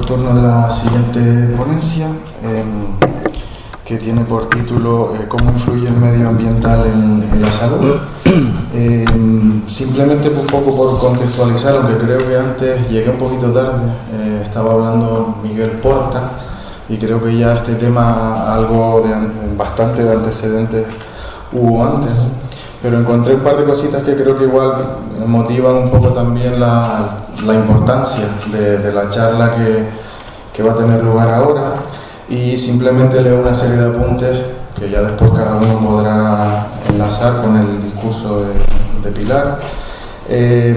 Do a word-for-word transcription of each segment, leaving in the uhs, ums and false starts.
turno de la siguiente ponencia, eh, que tiene por título eh, ¿Cómo influye el medio ambiental en, en la salud? Eh, simplemente un poco por contextualizar, aunque creo que antes llegué un poquito tarde, eh, estaba hablando Miguel Porta, y creo que ya este tema algo de bastante de antecedentes hubo antes, ¿no? Pero encontré un par de cositas que creo que igual motivan un poco también la, la importancia de, de la charla que, que va a tener lugar ahora, y simplemente leo una serie de apuntes que ya después cada uno podrá enlazar con el discurso de, de Pilar. Eh,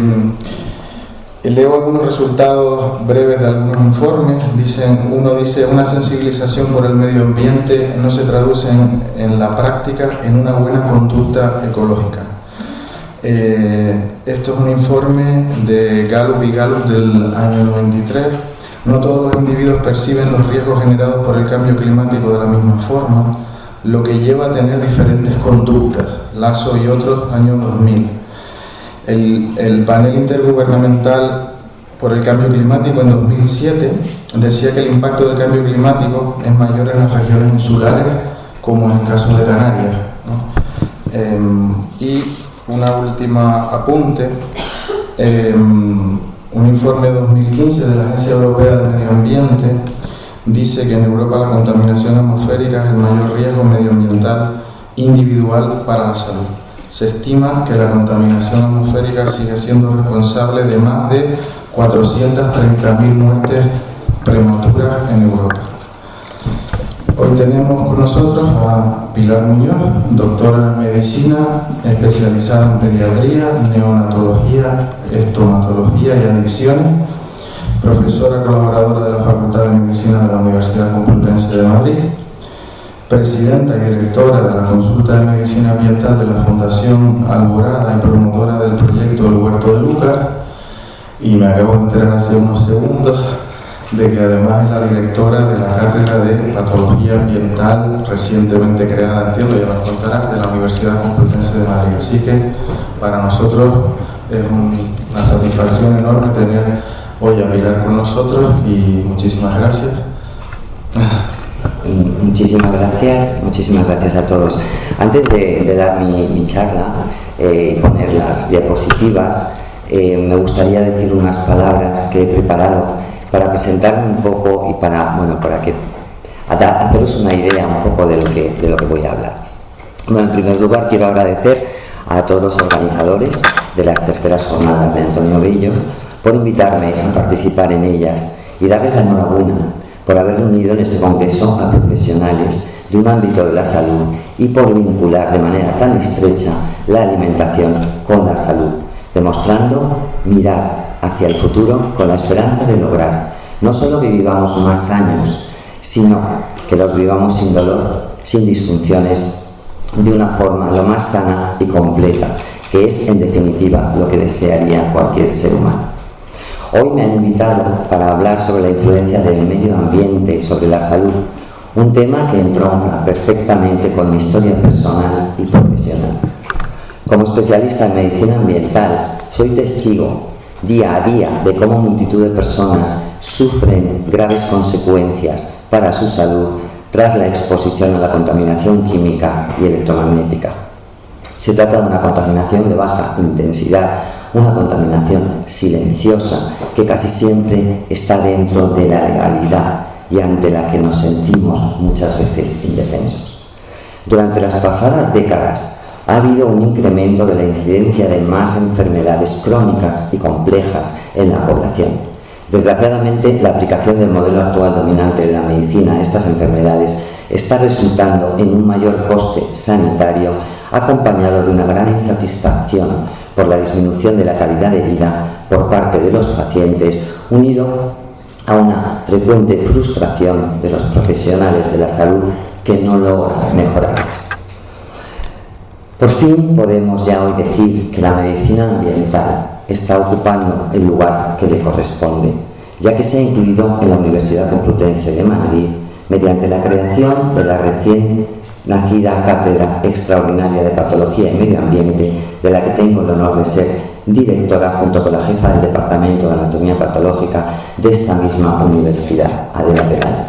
leo algunos resultados breves de algunos informes. Dicen, uno dice, una sensibilización por el medio ambiente no se traduce en, en la práctica en una buena conducta ecológica. Eh, esto es un informe de Gallup y Gallup del año noventa y tres. No todos los individuos perciben los riesgos generados por el cambio climático de la misma forma, lo que lleva a tener diferentes conductas. Lasso y otros, año dos mil. El, el panel intergubernamental por el cambio climático en dos mil siete decía que el impacto del cambio climático es mayor en las regiones insulares, como en el caso de Canarias, ¿no? Eh, y una última apunte. Eh, Un informe de dos mil quince de la Agencia Europea del Medio Ambiente dice que en Europa la contaminación atmosférica es el mayor riesgo medioambiental individual para la salud. Se estima que la contaminación atmosférica sigue siendo responsable de más de cuatrocientas treinta mil muertes prematuras en Europa. Hoy tenemos con nosotros a Pilar Muñoz, doctora en medicina, especializada en pediatría, neonatología, estomatología y adicciones, profesora colaboradora de la Facultad de Medicina de la Universidad Complutense de Madrid, presidenta y directora de la Consulta de Medicina Ambiental de la Fundación Alborada y promotora del proyecto El Huerto de Lucas, y me acabo de enterar hace unos segundos de que además es la directora de la Cátedra de Patología Ambiental recientemente creada, entiendo, ya nos contará, de la Universidad Complutense de Madrid. Así que para nosotros es un, una satisfacción enorme tener hoy a Pilar con nosotros, y muchísimas gracias. Muchísimas gracias, muchísimas gracias a todos. Antes de, de dar mi, mi charla y eh, poner las diapositivas, eh, me gustaría decir unas palabras que he preparado para presentarme un poco y para, bueno, para que haceros una idea un poco de lo que, de lo que voy a hablar. Bueno, en primer lugar quiero agradecer a todos los organizadores de las terceras jornadas de Antonio Bello por invitarme a participar en ellas y darles la enhorabuena por haber reunido en este congreso a profesionales de un ámbito de la salud y por vincular de manera tan estrecha la alimentación con la salud, demostrando mirar hacia el futuro con la esperanza de lograr no solo que vivamos más años, sino que los vivamos sin dolor, sin disfunciones, de una forma lo más sana y completa, que es en definitiva lo que desearía cualquier ser humano. Hoy me han invitado para hablar sobre la influencia del medio ambiente sobre la salud, un tema que entronca perfectamente con mi historia personal y profesional. Como especialista en medicina ambiental, soy testigo día a día de cómo multitud de personas sufren graves consecuencias para su salud tras la exposición a la contaminación química y electromagnética. Se trata de una contaminación de baja intensidad, una contaminación silenciosa que casi siempre está dentro de la legalidad y ante la que nos sentimos muchas veces indefensos. Durante las pasadas décadas ha habido un incremento de la incidencia de más enfermedades crónicas y complejas en la población. Desgraciadamente, la aplicación del modelo actual dominante de la medicina a estas enfermedades está resultando en un mayor coste sanitario, acompañado de una gran insatisfacción por la disminución de la calidad de vida por parte de los pacientes, unido a una frecuente frustración de los profesionales de la salud que no logran mejorarlas. Por fin podemos ya hoy decir que la medicina ambiental está ocupando el lugar que le corresponde, ya que se ha incluido en la Universidad Complutense de Madrid mediante la creación de la recién nacida Cátedra Extraordinaria de Patología y Medio Ambiente, de la que tengo el honor de ser directora junto con la jefa del Departamento de Anatomía Patológica de esta misma universidad, Adela Peral.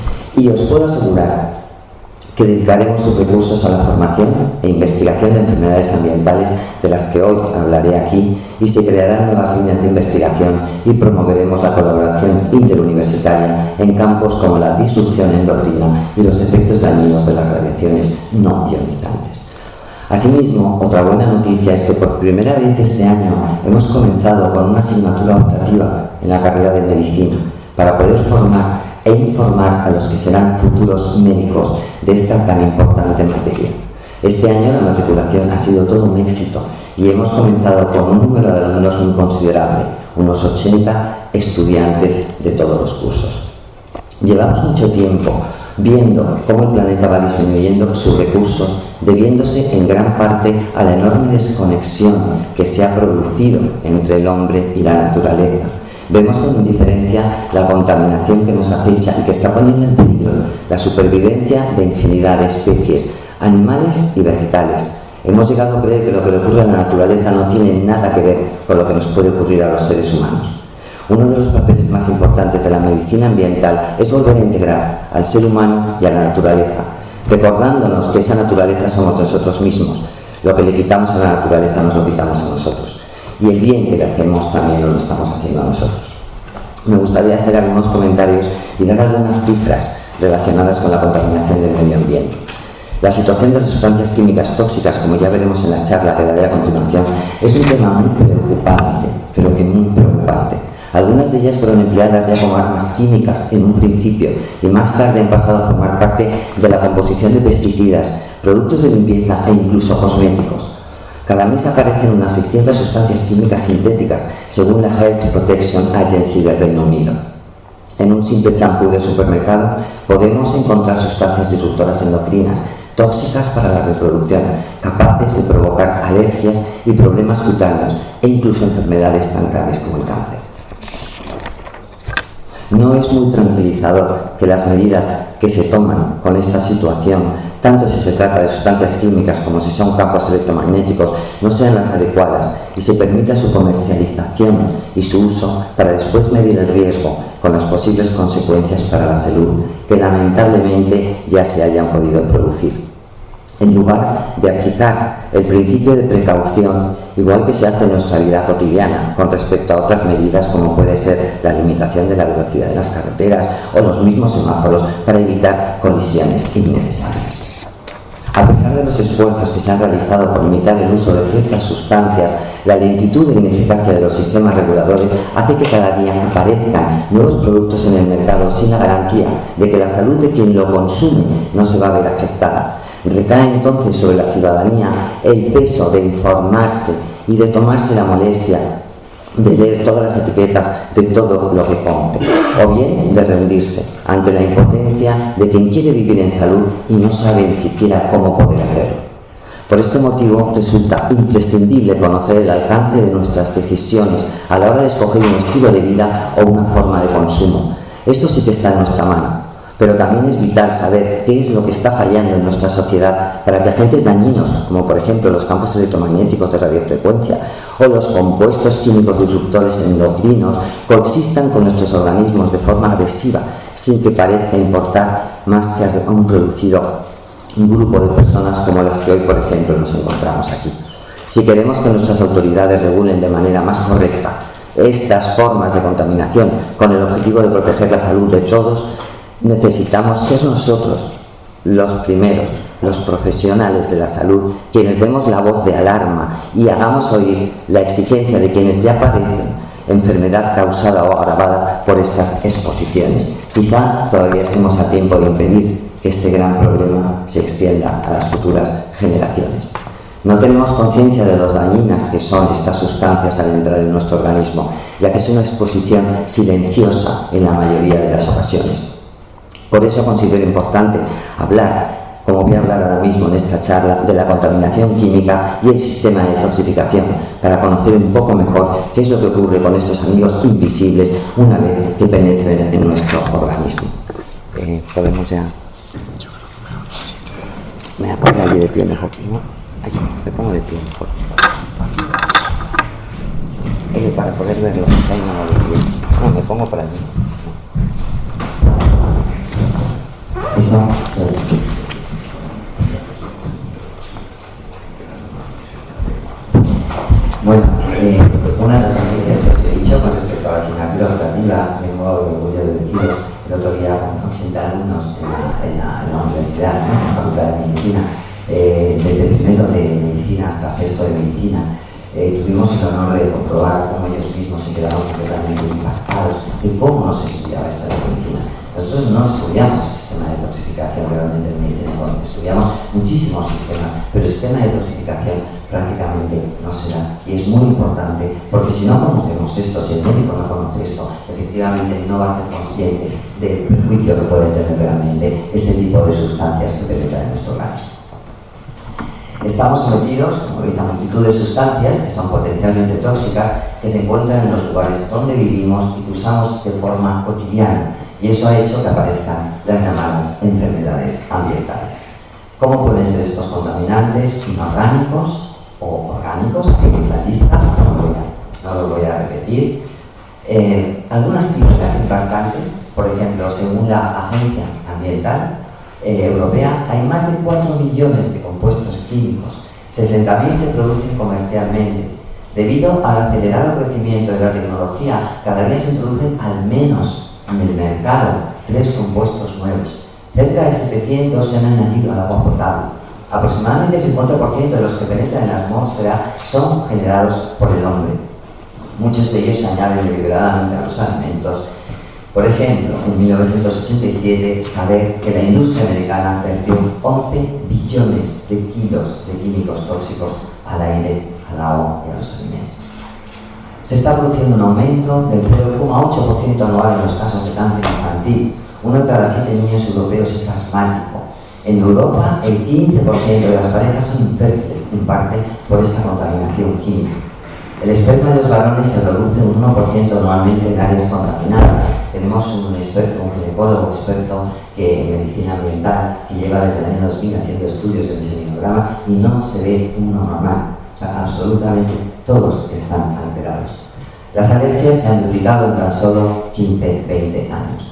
Y os puedo asegurar que dedicaremos sus recursos a la formación e investigación de enfermedades ambientales de las que hoy hablaré aquí, y se crearán nuevas líneas de investigación y promoveremos la colaboración interuniversitaria en campos como la disrupción endocrina y los efectos dañinos de las radiaciones no ionizantes. Asimismo, otra buena noticia es que por primera vez este año hemos comenzado con una asignatura optativa en la carrera de Medicina para poder formar e informar a los que serán futuros médicos de esta tan importante materia. Este año la matriculación ha sido todo un éxito y hemos comenzado con un número de alumnos muy considerable, unos ochenta estudiantes de todos los cursos. Llevamos mucho tiempo viendo cómo el planeta va disminuyendo sus recursos, debiéndose en gran parte a la enorme desconexión que se ha producido entre el hombre y la naturaleza. Vemos con indiferencia la contaminación que nos acecha y que está poniendo en peligro la supervivencia de infinidad de especies, animales y vegetales. Hemos llegado a creer que lo que le ocurre a la naturaleza no tiene nada que ver con lo que nos puede ocurrir a los seres humanos. Uno de los papeles más importantes de la medicina ambiental es volver a integrar al ser humano y a la naturaleza, recordándonos que esa naturaleza somos nosotros mismos. Lo que le quitamos a la naturaleza nos lo quitamos a nosotros. Y el bien que le hacemos también lo estamos haciendo a nosotros. Me gustaría hacer algunos comentarios y dar algunas cifras relacionadas con la contaminación del medio ambiente. La situación de las sustancias químicas tóxicas, como ya veremos en la charla que daré a continuación, es un tema muy preocupante, creo que muy preocupante. Algunas de ellas fueron empleadas ya como armas químicas en un principio y más tarde han pasado a formar parte de la composición de pesticidas, productos de limpieza e incluso cosméticos. Cada mes aparecen unas seiscientas sustancias químicas sintéticas, según la Health Protection Agency del Reino Unido. En un simple champú de supermercado podemos encontrar sustancias disruptoras endocrinas, tóxicas para la reproducción, capaces de provocar alergias y problemas cutáneos e incluso enfermedades tan graves como el cáncer. No es muy tranquilizador que las medidas que se toman con esta situación, tanto si se trata de sustancias químicas como si son campos electromagnéticos, no sean las adecuadas y se permita su comercialización y su uso para después medir el riesgo con las posibles consecuencias para la salud que lamentablemente ya se hayan podido producir. En lugar de aplicar el principio de precaución, igual que se hace en nuestra vida cotidiana, con respecto a otras medidas como puede ser la limitación de la velocidad de las carreteras o los mismos semáforos para evitar colisiones innecesarias. A pesar de los esfuerzos que se han realizado por limitar el uso de ciertas sustancias, la lentitud e ineficacia de los sistemas reguladores hace que cada día aparezcan nuevos productos en el mercado sin la garantía de que la salud de quien lo consume no se va a ver afectada. Recae entonces sobre la ciudadanía el peso de informarse y de tomarse la molestia de leer todas las etiquetas de todo lo que compre, o bien de rendirse ante la impotencia de quien quiere vivir en salud y no sabe ni siquiera cómo poder hacerlo. Por este motivo resulta imprescindible conocer el alcance de nuestras decisiones a la hora de escoger un estilo de vida o una forma de consumo. Esto sí que está en nuestra mano. Pero también es vital saber qué es lo que está fallando en nuestra sociedad para que agentes dañinos, como por ejemplo los campos electromagnéticos de radiofrecuencia o los compuestos químicos disruptores endocrinos, coexistan con nuestros organismos de forma agresiva, sin que parezca importar más que a un reducido grupo de personas como las que hoy, por ejemplo, nos encontramos aquí. Si queremos que nuestras autoridades regulen de manera más correcta estas formas de contaminación con el objetivo de proteger la salud de todos, necesitamos ser nosotros los primeros, los profesionales de la salud, quienes demos la voz de alarma y hagamos oír la exigencia de quienes ya padecen enfermedad causada o agravada por estas exposiciones. Quizá todavía estemos a tiempo de impedir que este gran problema se extienda a las futuras generaciones. No tenemos conciencia de lo dañinas que son estas sustancias al entrar en nuestro organismo, ya que es una exposición silenciosa en la mayoría de las ocasiones. Por eso considero importante hablar, como voy a hablar ahora mismo en esta charla, de la contaminación química y el sistema de detoxificación, para conocer un poco mejor qué es lo que ocurre con estos amigos invisibles una vez que penetren en nuestro organismo. Eh, Podemos ya... Me voy a poner allí de pie mejor, ¿no? Allí, me pongo de pie mejor. eh, para poder verlo, es que ahí no lo veo bien. No, me pongo por allí. Eso, eh, bueno, eh, una de las noticias que os he dicho con respecto a la asignatura optativa, tengo el orgullo de deciros, el otro día con ochenta alumnos en la, en la, en la universidad, ¿no? En la Facultad de Medicina, eh, desde primero de Medicina hasta sexto de Medicina, eh, tuvimos el honor de comprobar cómo ellos mismos se quedaron completamente impactados de cómo nos estudiaba esta medicina. Nosotros no estudiamos el sistema de toxificación realmente en medicina, estudiamos muchísimos sistemas, pero el sistema de toxificación prácticamente no se da. Y es muy importante, porque si no conocemos esto, si el médico no conoce esto, efectivamente no va a ser consciente del perjuicio que puede tener realmente este tipo de sustancias que penetran en nuestro organismo. Estamos sometidos, como veis, a multitud de sustancias que son potencialmente tóxicas, que se encuentran en los lugares donde vivimos y que usamos de forma cotidiana. Y eso ha hecho que aparezcan las llamadas enfermedades ambientales. ¿Cómo pueden ser estos contaminantes inorgánicos o orgánicos? Aquí veis la lista, no lo voy a, no lo voy a repetir. Eh, algunas cifras impactantes, por ejemplo, según la Agencia Ambiental eh, Europea, hay más de cuatro millones de compuestos químicos, sesenta mil se producen comercialmente. Debido al acelerado crecimiento de la tecnología, cada día se introducen al menos en el mercado tres compuestos nuevos. Cerca de setecientos se han añadido al agua potable. Aproximadamente el cincuenta por ciento de los que penetran en la atmósfera son generados por el hombre. Muchos de ellos se añaden deliberadamente a los alimentos. Por ejemplo, en mil novecientos ochenta y siete, saber que la industria americana vertió once billones de kilos de químicos tóxicos al aire, al agua y a los alimentos. Se está produciendo un aumento del cero coma ocho por ciento anual en los casos de cáncer infantil. Uno de cada siete niños europeos es asmático. En Europa, el quince por ciento de las parejas son infértiles, en parte por esta contaminación química. El esperma de los varones se reduce un uno por ciento anualmente en áreas contaminadas. Tenemos un experto, un ginecólogo experto que, en medicina ambiental, que lleva desde el año dos mil haciendo estudios de seminógramas y no se ve uno normal. O sea, absolutamente todos están alterados. Las alergias se han duplicado en tan solo quince a veinte años.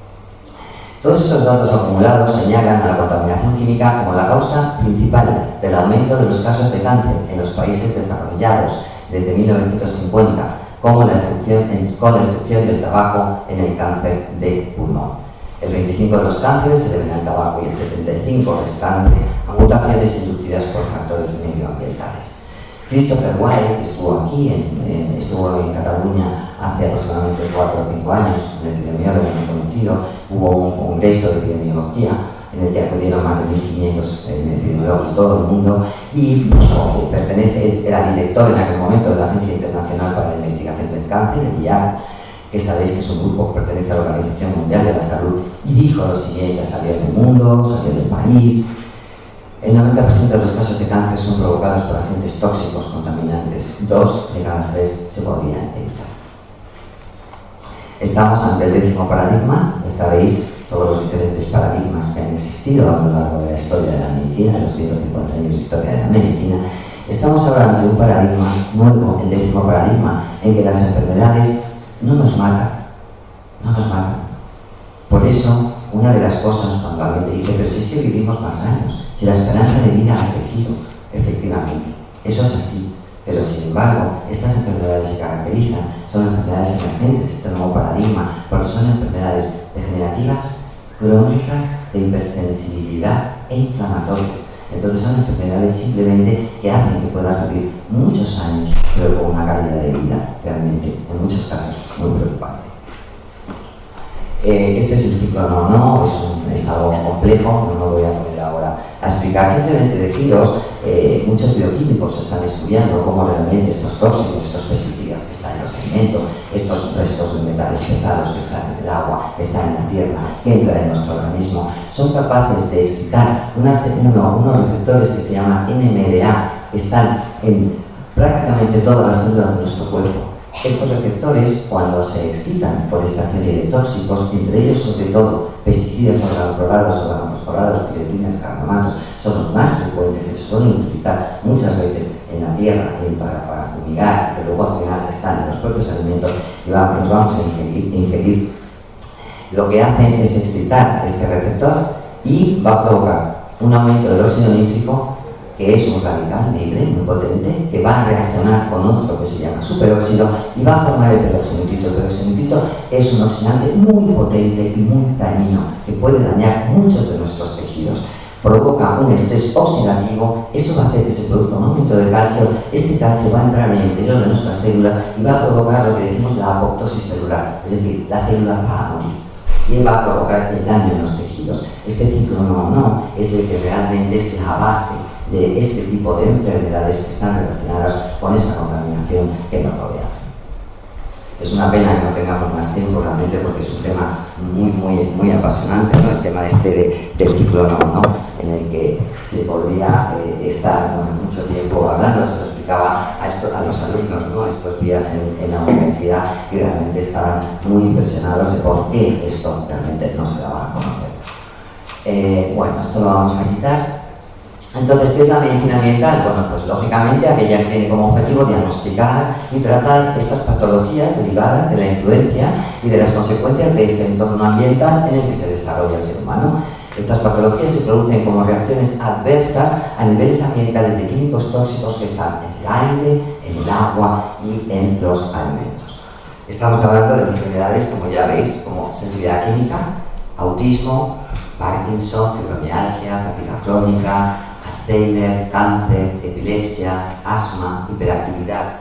Todos estos datos acumulados señalan a la contaminación química como la causa principal del aumento de los casos de cáncer en los países desarrollados desde mil novecientos cincuenta, como la excepción, con la excepción del tabaco en el cáncer de pulmón. El veinticinco por ciento de los cánceres se deben al tabaco y el setenta y cinco por ciento restante a mutaciones inducidas por factores medioambientales. Christopher White estuvo aquí, en, en, estuvo en Cataluña hace aproximadamente cuatro o cinco años, un epidemiólogo muy conocido. Hubo un congreso de epidemiología en el que acudieron más de mil quinientos eh, epidemiólogos de todo el mundo y no, pertenece, era director en aquel momento de la Agencia Internacional para la Investigación del Cáncer, el I A C, que sabéis que es un grupo que pertenece a la Organización Mundial de la Salud, y dijo lo siguiente: salió del mundo, salió del país. El noventa por ciento de los casos de cáncer son provocados por agentes tóxicos contaminantes. Dos de cada tres se podrían evitar. Estamos ante el décimo paradigma. Ya sabéis todos los diferentes paradigmas que han existido a lo largo de la historia de la medicina, de los ciento cincuenta años de historia de la medicina. Estamos hablando de un paradigma nuevo, el décimo paradigma, en que las enfermedades no nos matan, no nos matan. Por eso, una de las cosas cuando alguien te dice, pero si es que vivimos más años, si la esperanza de vida ha crecido, efectivamente, eso es así. Pero sin embargo, estas enfermedades se caracterizan, son enfermedades emergentes, este nuevo paradigma, porque son enfermedades degenerativas, crónicas, de hipersensibilidad e inflamatorias. Entonces son enfermedades simplemente que hacen que puedas vivir muchos años, pero con una calidad de vida realmente, en muchos casos, muy preocupante. Eh, este es el ciclo no, no, es, un, es algo complejo, no me voy a poner ahora a explicar, simplemente deciros, eh, muchos bioquímicos están estudiando cómo realmente estos tóxicos, estos pesticidas que están en los alimentos, estos restos de metales pesados que están en el agua, que están en la tierra, que entran en nuestro organismo, son capaces de excitar unas, uno, unos receptores que se llaman N M D A, que están en prácticamente todas las células de nuestro cuerpo. Estos receptores, cuando se excitan por esta serie de tóxicos, entre ellos sobre todo pesticidas, organoclorados, organofosforados, piretinas, carbamatos, son los más frecuentes, se suelen utilizar muchas veces en la tierra y para, para fumigar, que luego al final están en los propios alimentos y vamos, los vamos a ingerir, ingerir, lo que hace es excitar este receptor y va a provocar un aumento del óxido nítrico, que es un radical libre, muy potente, que va a reaccionar con otro que se llama superóxido y va a formar el peróxido nitrito. El peróxido nitrito es un oxidante muy potente y muy dañino, que puede dañar muchos de nuestros tejidos. Provoca un estrés oxidativo, eso va a hacer que se produzca un aumento de calcio, este calcio va a entrar en el interior de nuestras células y va a provocar lo que decimos la apoptosis celular, es decir, la célula va a morir y va a provocar el daño en los tejidos. Este ciclo no es el que realmente es la base de este tipo de enfermedades que están relacionadas con esta contaminación que nos rodea. Es una pena que no tengamos más tiempo realmente porque es un tema muy, muy, muy apasionante, ¿no? El tema este de, del ciclo no, ¿no? En el que se podría eh, estar bueno, mucho tiempo hablando. Se lo explicaba a, esto, a los alumnos, ¿no? Estos días en, en la universidad y realmente estaban muy impresionados de por qué esto realmente no se daba a conocer. Eh, bueno, esto lo vamos a quitar. Entonces, ¿qué es la medicina ambiental? Bueno, pues lógicamente aquella que tiene como objetivo diagnosticar y tratar estas patologías derivadas de la influencia y de las consecuencias de este entorno ambiental en el que se desarrolla el ser humano. Estas patologías se producen como reacciones adversas a niveles ambientales de químicos tóxicos que están en el aire, en el agua y en los alimentos. Estamos hablando de enfermedades, como ya veis, como sensibilidad química, autismo, Parkinson, fibromialgia, fatiga crónica, Alzheimer, cáncer, epilepsia, asma, hiperactividad.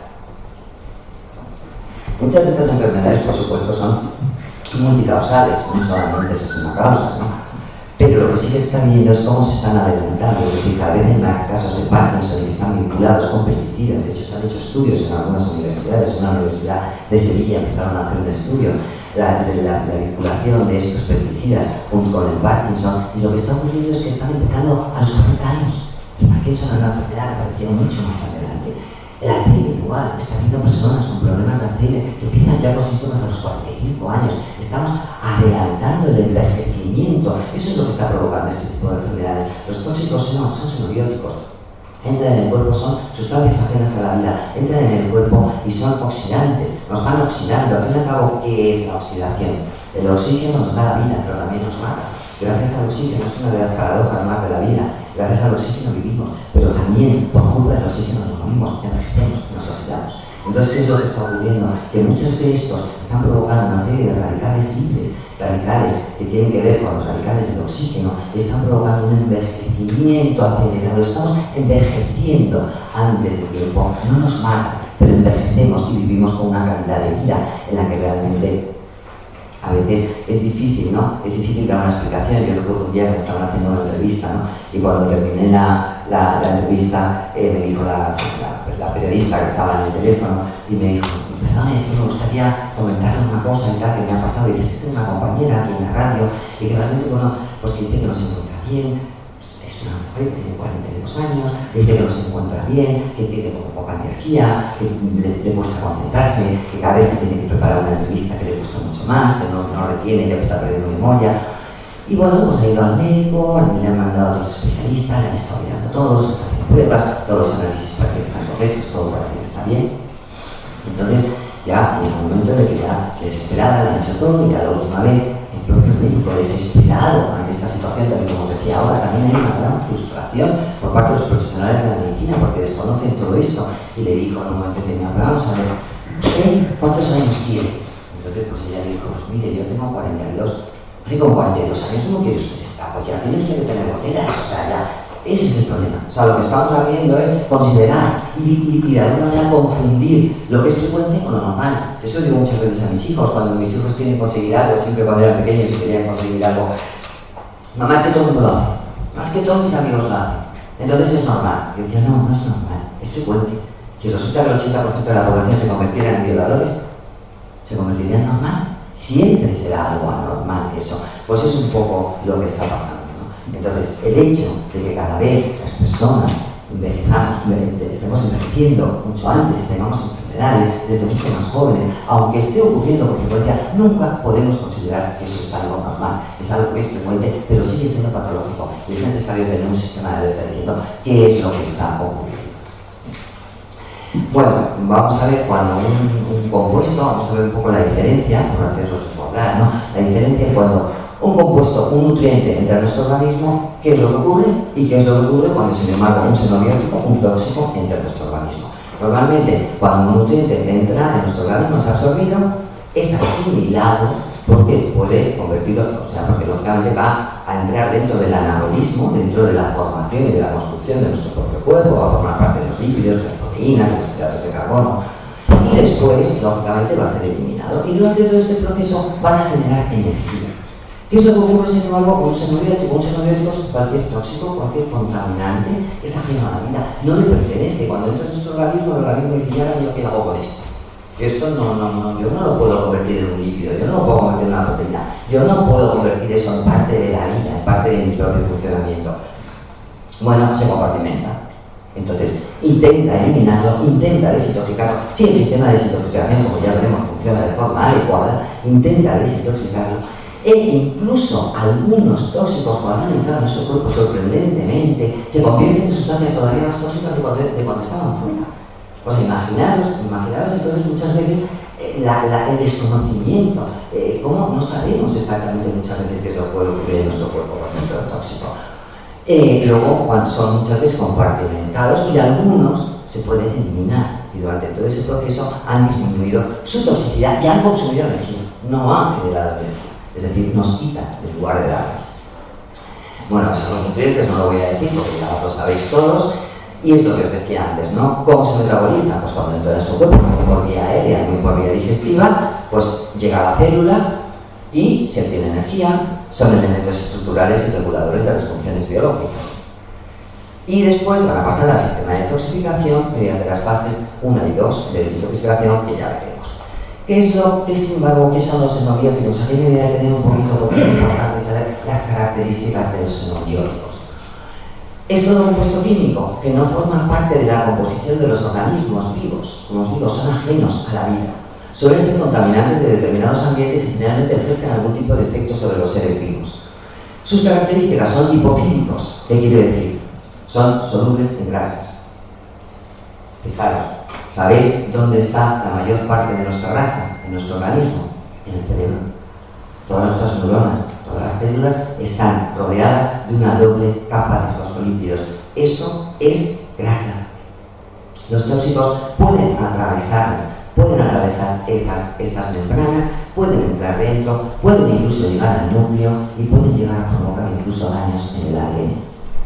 Muchas de estas enfermedades, por supuesto, son multicausales, no solamente es una causa, ¿no? Pero lo que sí que está viendo es cómo se están adelantando, es decir, cada vez hay más casos de Parkinson que están vinculados con pesticidas. De hecho, se han hecho estudios en algunas universidades. En la Universidad de Sevilla empezaron a hacer un estudio, la, la, la vinculación de estos pesticidas junto con el Parkinson, y lo que está ocurriendo es que están empezando a los cuarenta años. El Parkinson es una enfermedad que apareció mucho más adelante. El Alzheimer igual, está habiendo personas con problemas de Alzheimer que empiezan ya con síntomas a los cuarenta y cinco años. Estamos adelantando el envejecimiento. Eso es lo que está provocando este tipo de enfermedades. Los tóxicos son, son xenobióticos. Entran en el cuerpo, son sustancias ajenas a la vida, entran en el cuerpo y son oxidantes, nos van oxidando. Al fin y al cabo, ¿qué es la oxidación? El oxígeno nos da la vida, pero también nos mata. Gracias al oxígeno, es una de las paradojas más de la vida, gracias al oxígeno vivimos, pero también por culpa del oxígeno nos morimos, envejecemos, nos oxidamos. Entonces, ¿qué es lo que está ocurriendo? Que muchos de estos están provocando una serie de radicales libres, radicales que tienen que ver con los radicales del oxígeno, están provocando un envejecimiento acelerado. Estamos envejeciendo antes de tiempo, no nos mata, pero envejecemos y vivimos con una calidad de vida en la que realmente a veces es difícil, ¿no? Es difícil dar una explicación. Yo recuerdo un día que me estaban haciendo una entrevista, ¿no? Y cuando terminé la, la, la entrevista, eh, me dijo la, la, la periodista que estaba en el teléfono y me dijo, perdón, es que me gustaría comentarle una cosa y tal que me ha pasado. Y dice, es que tengo una compañera aquí en la radio y que realmente, bueno, pues que dice que no se encuentra bien. Es una mujer que tiene cuarenta y dos años, dice que no se encuentra bien, que tiene como poca energía, que le, le cuesta concentrarse, que cada vez que tiene que preparar una entrevista que le cuesta mucho más, que no, no retiene, ya que está perdiendo memoria. Y bueno, pues ha ido al médico, le han mandado a otros especialistas, le han estado mirando todos, les hacen pruebas, todos los análisis parecen que están correctos, todo parece que está bien. Entonces, ya en el momento de que ya desesperada le han hecho todo y ya la última vez el propio médico desesperado ante esta situación, tal y como os decía ahora, también hay una gran frustración por parte de los profesionales de la medicina porque desconocen todo esto. Y le dijo en un momento que tenía, pero vamos a ver, ¿usted cuántos años tiene? Entonces pues ella dijo, pues mire, yo tengo cuarenta y dos. ¿Y con cuarenta y dos años cómo quiere usted estar? Pues ya tiene usted que tener goteras, o sea, ya, ese es el problema. O sea, lo que estamos haciendo es considerar y, y, y de alguna manera confundir lo que es frecuente con lo normal. Eso digo muchas veces a mis hijos, cuando mis hijos quieren conseguir algo, siempre cuando eran pequeños y querían conseguir algo, mamá, es que todo el mundo lo hace, más que todos mis amigos lo hacen, entonces es normal. Yo decía, no, no es normal, es frecuente. Si resulta que el ochenta por ciento de la población se convirtiera en violadores, ¿se convertiría en normal? Siempre será algo anormal eso. Pues es un poco lo que está pasando, ¿no? Entonces, el hecho de que cada vez las personas envejezamos, estemos envejeciendo mucho antes y tengamos enfermedades desde mucho más jóvenes, aunque esté ocurriendo con frecuencia, nunca podemos considerar que eso es algo normal. Es algo que es frecuente, pero sigue siendo patológico. Y es necesario tener un sistema de alerta diciendo qué es lo que está ocurriendo. Bueno, vamos a ver cuando un, un compuesto, vamos a ver un poco la diferencia, por haceros recordar, ¿no? La diferencia es cuando un compuesto, un nutriente entra en nuestro organismo, qué es lo que ocurre y qué es lo que ocurre cuando, sin embargo, un xenobiótico, un tóxico, entra en nuestro organismo. Normalmente, cuando un nutriente entra en nuestro organismo, es absorbido, es asimilado, porque puede convertirlo, o sea, porque lógicamente va a entrar dentro del anabolismo, dentro de la formación y de la construcción de nuestro propio cuerpo, va a formar parte de los lípidos, de las proteínas, de los hidratos de carbono, y después, lógicamente, va a ser eliminado. Y durante todo este proceso van a generar energía. ¿Qué es lo que ocurre, sin embargo, con un xenobiótico? Un xenobiótico es cualquier tóxico, cualquier contaminante, es ajeno a la vida, no le pertenece. Cuando entra en nuestro organismo, el organismo dice, ya yo qué hago con esto. Esto no, no, no, yo no lo puedo convertir en un lípido, yo no lo puedo convertir en una proteína, yo no puedo convertir eso en parte de la vida, en parte de mi propio funcionamiento. Bueno, se compartimenta. Entonces, intenta eliminarlo, intenta desintoxicarlo. Si el sistema de desintoxicación, como ya veremos, funciona de forma adecuada, intenta desintoxicarlo. E incluso algunos tóxicos, cuando han entrado en nuestro cuerpo sorprendentemente, se convierten en sustancias todavía más tóxicas de cuando, de cuando estaban fuera. Pues imaginaros, imaginaros entonces muchas veces eh, la, la, el desconocimiento, eh, cómo no sabemos exactamente muchas veces qué es lo que puede ocurrir en nuestro cuerpo con el tóxico. Eh, luego, cuando son muchas veces compartimentados y algunos se pueden eliminar y durante todo ese proceso han disminuido su toxicidad y han consumido energía, no han generado energía, es decir, nos quitan en lugar de darnos. Bueno, son los nutrientes, no lo voy a decir porque ya lo sabéis todos. Y es lo que os decía antes, ¿no? ¿Cómo se metaboliza? Pues cuando entra en nuestro cuerpo, muy por vía aérea, muy por vía digestiva, pues llega a la célula y se obtiene energía, son elementos estructurales y reguladores de las funciones biológicas. Y después van a pasar al sistema de detoxificación mediante las fases uno y dos de desintoxicación que ya veremos. ¿Qué es lo que, sin embargo, qué son los xenobióticos? Aquí me voy a tener un poquito porque es importante saber las características de los xenobióticos. Es todo un compuesto químico que no forma parte de la composición de los organismos vivos. Como os digo, son ajenos a la vida. Suelen ser contaminantes de determinados ambientes y generalmente ejercen algún tipo de efecto sobre los seres vivos. Sus características son lipofílicos. ¿Qué quiere decir? Son solubles en grasas. Fijaros, ¿sabéis dónde está la mayor parte de nuestra grasa en nuestro organismo? En el cerebro. Todas nuestras neuronas, todas las células están rodeadas de una doble capa de fosfolípidos. Eso es grasa. Los tóxicos pueden atravesar, pueden atravesar esas, esas membranas, pueden entrar dentro, pueden incluso llegar al núcleo y pueden llegar a provocar incluso daños en el A D N.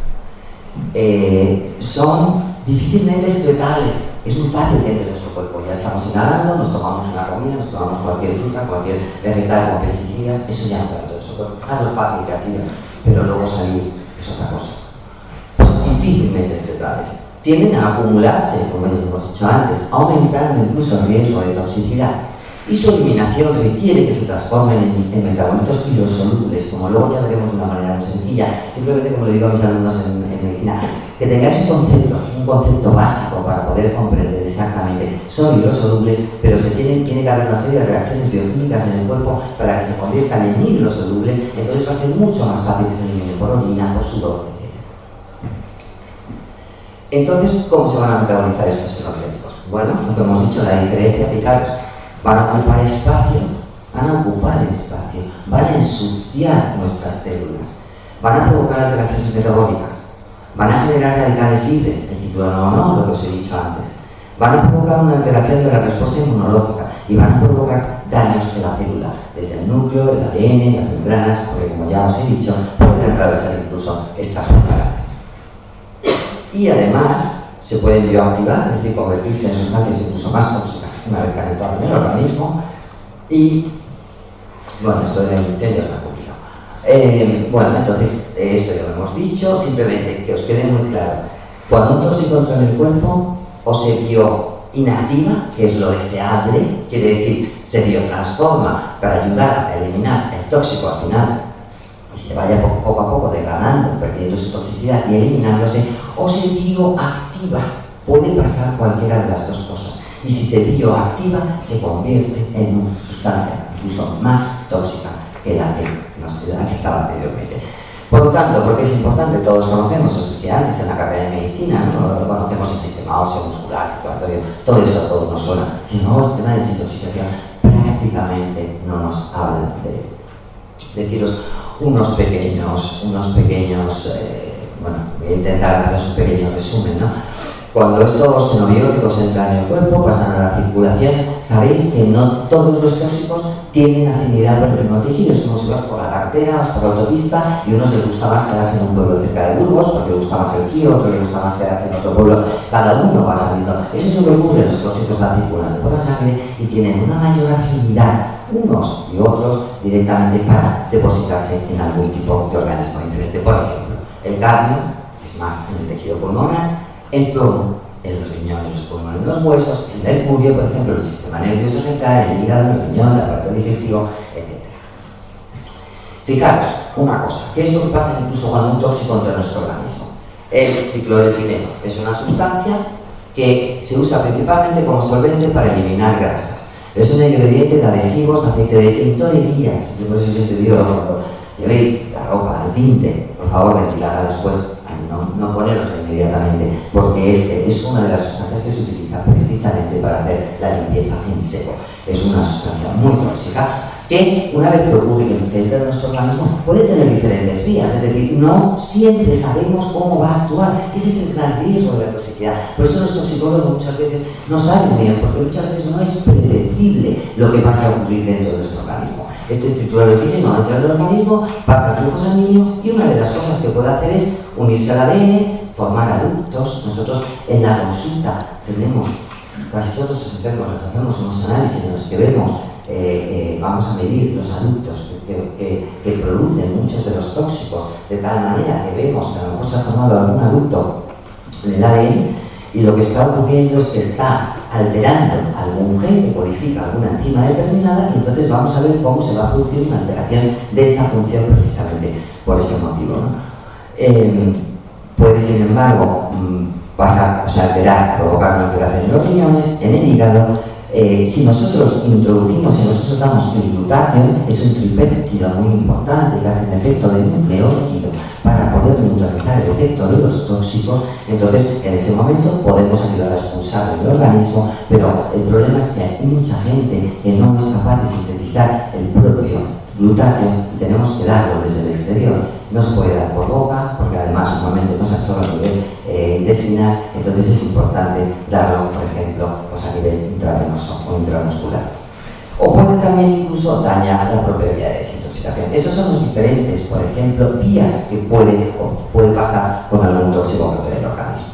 Eh, son difícilmente excretables. Es muy fácil dentro de nuestro cuerpo. Ya estamos inhalando, nos tomamos una comida, nos tomamos cualquier fruta, cualquier vegetal con pesticidas, eso ya entra dentro de nuestro cuerpo. Es lo fácil que ha sido, pero luego salir es otra cosa. Son difícilmente excretables. Tienden a acumularse, como hemos dicho antes, aumentando incluso el riesgo de toxicidad. Y su eliminación requiere que se transformen en, en metabolitos hidrosolubles, como luego ya veremos de una manera muy sencilla. Simplemente, como le digo a mis alumnos en, en medicina, que tengáis un concepto, un concepto básico para poder comprender exactamente. Son hidrosolubles, pero se tienen, tiene que haber una serie de reacciones bioquímicas en el cuerpo para que se conviertan en hidrosolubles, entonces va a ser mucho más fácil que se eliminen por orina, por sudor, etcétera. Entonces, ¿cómo se van a metabolizar estos xenobióticos? Bueno, lo que hemos dicho, la diferencia, fijaros, van a ocupar espacio, van a ocupar espacio, van a ensuciar nuestras células, van a provocar alteraciones metabólicas, van a generar radicales libres, el ciclona o no, lo que os he dicho antes, van a provocar una alteración de la respuesta inmunológica y van a provocar daños en la célula, desde el núcleo, el A D N, las membranas, porque como ya os he dicho, pueden atravesar incluso estas membranas. Y además se pueden bioactivar, es decir, convertirse en sustancias incluso más tóxicas una vez que han entrado en el organismo. Y bueno, esto de la inducción ya os lo he cumplido. Eh, bueno, entonces eh, esto ya lo hemos dicho, simplemente que os quede muy claro. Cuando un tóxico entra en el cuerpo o se bioinactiva, que es lo deseable, quiere decir se biotransforma para ayudar a eliminar el tóxico al final y se vaya poco, poco a poco degradando, perdiendo su toxicidad y eliminándose, o se bioactiva. Puede pasar cualquiera de las dos cosas. Y si se bioactiva, se convierte en una sustancia incluso más tóxica que la que, nos, la que estaba anteriormente. Por lo tanto, ¿por qué es importante? Todos conocemos, os decía antes en la carrera de medicina, ¿no? Conocemos el sistema óseo, muscular, circulatorio, todo eso a todos nos suena. Si no, el sistema de desintoxicación prácticamente no nos habla de él. Deciros unos pequeños, unos pequeños, eh, bueno, voy a intentar daros un pequeño resumen, ¿no? Cuando estos xenobióticos entran en el cuerpo, pasan a la circulación, sabéis que no todos los tóxicos tienen afinidad por el mismo tejido. Unos ibas por la carretera, por la autopista, y unos les gusta más quedarse en un pueblo cerca de Burgos, porque les gusta más el Kío, otro les gusta más quedarse en otro pueblo. Cada uno va saliendo. Eso es lo que ocurre, los tóxicos van circulando por la sangre y tienen una mayor afinidad unos y otros directamente para depositarse en algún tipo de organismo diferente. Por ejemplo, el cadmio, que es más en el tejido pulmonar, el plomo en los riñones, los pulmones, los huesos, el mercurio, por ejemplo, el sistema nervioso central, el hígado, el riñón, el aparato digestivo, etcétera. Fijaros una cosa, ¿qué es lo que pasa incluso cuando un tóxico entra en nuestro organismo? El tricloretileno es una sustancia que se usa principalmente como solvente para eliminar grasas. Es un ingrediente de adhesivos, aceite de tintorerías. Yo por eso siempre digo, cuando llevéis la ropa, el tinte, por favor ventilarla después. No, no ponerlo inmediatamente, porque este es una de las sustancias que se utiliza precisamente para hacer la limpieza en seco. Es una sustancia muy tóxica que, una vez que ocurre que entra en nuestro organismo, puede tener diferentes vías, es decir, no siempre sabemos cómo va a actuar. Ese es el gran riesgo de la toxicidad. Por eso los toxicólogos muchas veces no saben bien, porque muchas veces no es predecible lo que vaya a ocurrir dentro de nuestro organismo. Este tricloretileno entra en el organismo, pasa al flujo sanguíneo y una de las cosas que puede hacer es unirse al A D N, formar aductos. Nosotros en la consulta tenemos, casi todos los enfermos les hacemos unos análisis en los que vemos, eh, eh, vamos a medir los aductos que, que, que producen muchos de los tóxicos, de tal manera que vemos que a lo mejor se ha formado algún aducto en el A D N y lo que está ocurriendo es que está alterando algún gen que codifica alguna enzima determinada y entonces vamos a ver cómo se va a producir una alteración de esa función precisamente por ese motivo, ¿no? Eh, puede, sin embargo, pasar, o sea, alterar, provocar una alteración en los riñones, en el hígado. Eh, si nosotros introducimos, si nosotros damos el glutatión, es un tripéptido muy importante que hace un efecto de nucleótido para poder neutralizar el efecto de los tóxicos, entonces en ese momento podemos ayudar a expulsar del organismo, pero el problema es que hay mucha gente que no es capaz de sintetizar el propio glutatión y tenemos que darlo desde el exterior. No se puede dar por boca, porque además normalmente no se absorbe a nivel eh, intestinal, entonces es importante darlo, por ejemplo, pues a nivel intravenoso o intramuscular. O puede también incluso dañar la propia vía de desintoxicación. Esos son los diferentes, por ejemplo, vías que puede, o puede pasar con algún tóxico que tiene el organismo.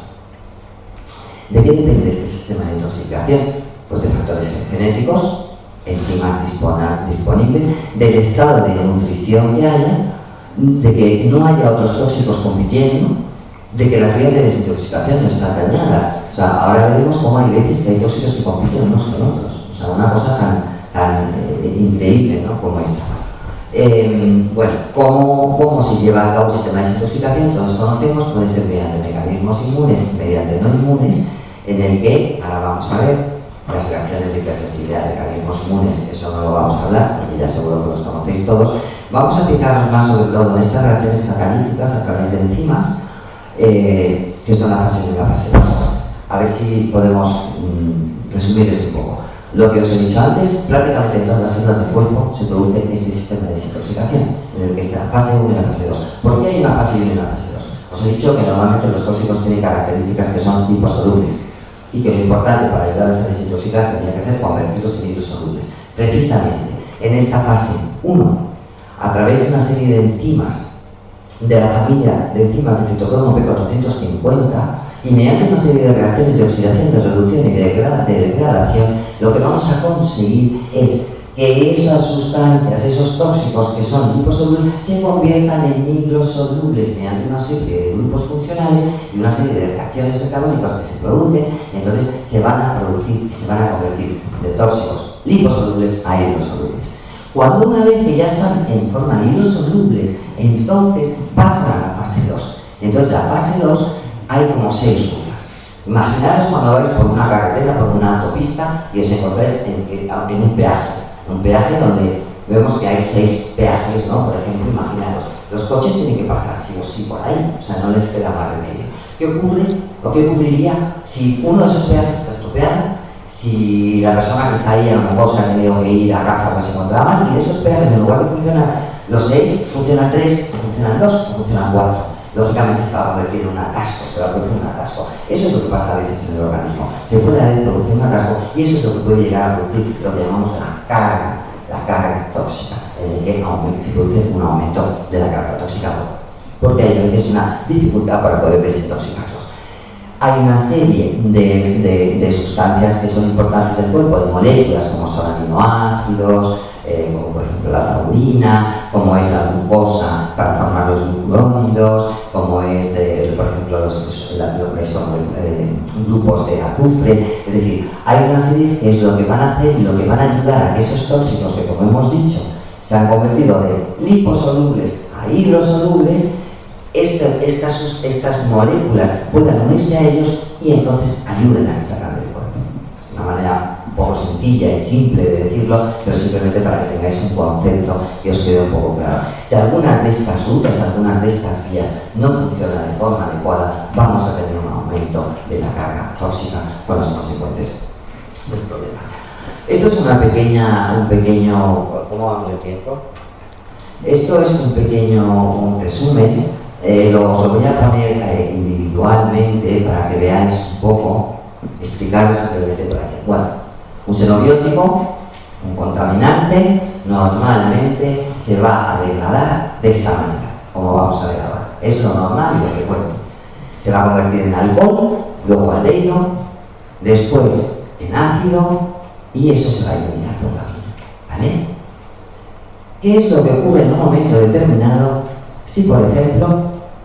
¿De qué depende este sistema de intoxicación? Pues de factores genéticos, enzimas disponibles, del estado de nutrición que haya, de que no haya otros tóxicos compitiendo, de que las vías de desintoxicación no están dañadas. O sea, ahora veremos cómo hay veces que hay tóxicos que compiten unos con otros. O sea, una cosa tan, tan eh, increíble, ¿no?, como esta. Eh, bueno, ¿cómo, ¿cómo se lleva a cabo el sistema de desintoxicación? Todos conocemos, puede ser mediante mecanismos inmunes, mediante no inmunes, en el que, ahora vamos a ver, las reacciones de hipersensibilidad de mecanismos inmunes, eso no lo vamos a hablar, porque ya seguro que los conocéis todos. Vamos a fijarnos más sobre todo en estas reacciones catalíticas a través de enzimas, eh, que son la fase uno y la fase dos. A ver si podemos mm, resumir esto un poco. Lo que os he dicho antes, prácticamente en todas las células del cuerpo se produce este sistema de desintoxicación, en el que está la fase uno y la fase dos. ¿Por qué hay una fase uno y una fase dos? Os he dicho que normalmente los tóxicos tienen características que son liposolubles y que lo importante para ayudar a esa desintoxicación tenía que ser convertirlos en liposolubles. Precisamente en esta fase uno, a través de una serie de enzimas de la familia de enzimas de citocromo P cuatrocientos cincuenta y mediante una serie de reacciones de oxidación, de reducción y de degradación, lo que vamos a conseguir es que esas sustancias, esos tóxicos que son liposolubles, se conviertan en microsolubles mediante una serie de grupos funcionales y una serie de reacciones metabólicas que se producen, entonces se van a producir y se van a convertir de tóxicos liposolubles a hidrosolubles. Cuando una vez que ya están en forma hidrosolubles, entonces pasan a la fase dos. Entonces la fase dos hay como seis rutas. Imaginaros cuando vais por una carretera, por una autopista y os encontráis en, en, en un peaje. Un peaje donde vemos que hay seis peajes, ¿no? Por ejemplo, imaginaros. Los coches tienen que pasar sí o sí por ahí, o sea, no les queda más remedio. ¿Qué ocurre? ¿O qué ocurriría si uno de esos peajes está estropeado? Si la persona que está ahí a lo mejor se ha tenido que ir a casa porque se encontraba mal, y de esos peajes, en lugar de funcionar los seis, funcionan tres, o funcionan dos, o funcionan cuatro. Lógicamente se va a convertir en un atasco, se va a producir un atasco. Eso es lo que pasa a veces en el organismo. Se puede a veces producir un atasco y eso es lo que puede llegar a producir lo que llamamos la carga, la carga tóxica, en el que aumenta, se produce un aumento de la carga tóxica, porque hay a veces una dificultad para poder desintoxicarlos. Hay una serie de, de, de sustancias que son importantes del cuerpo, de moléculas como son aminoácidos, Eh, como por ejemplo la taurina, como es la glucosa para formar los glucurónidos, como es, eh, por ejemplo, los, los, la, lo que son eh, grupos de azufre. Es decir, hay una serie que es lo que van a hacer y lo que van a ayudar a que esos tóxicos que, como hemos dicho, se han convertido de liposolubles a hidrosolubles, este, estas, estas moléculas puedan unirse a ellos y entonces ayuden a que salgan del cuerpo. De una manera un poco sencilla y simple de decirlo, pero simplemente para que tengáis un concepto y os quede un poco claro. Si algunas de estas rutas, algunas de estas vías no funcionan de forma adecuada, vamos a tener un aumento de la carga tóxica con los consecuentes problemas. Esto es una pequeña, un pequeño, ¿cómo vamos de tiempo? Esto es un pequeño un resumen, eh, lo, os lo voy a poner eh, individualmente para que veáis un poco, explicaros simplemente por aquí. Bueno, un xenobiótico, un contaminante, normalmente se va a degradar de esta manera, como vamos a ver ahora. Es lo normal y lo frecuente. Se va a convertir en alcohol, luego aldehído, después en ácido y eso se va a eliminar por la orina, ¿vale? ¿Qué es lo que ocurre en un momento determinado si, por ejemplo,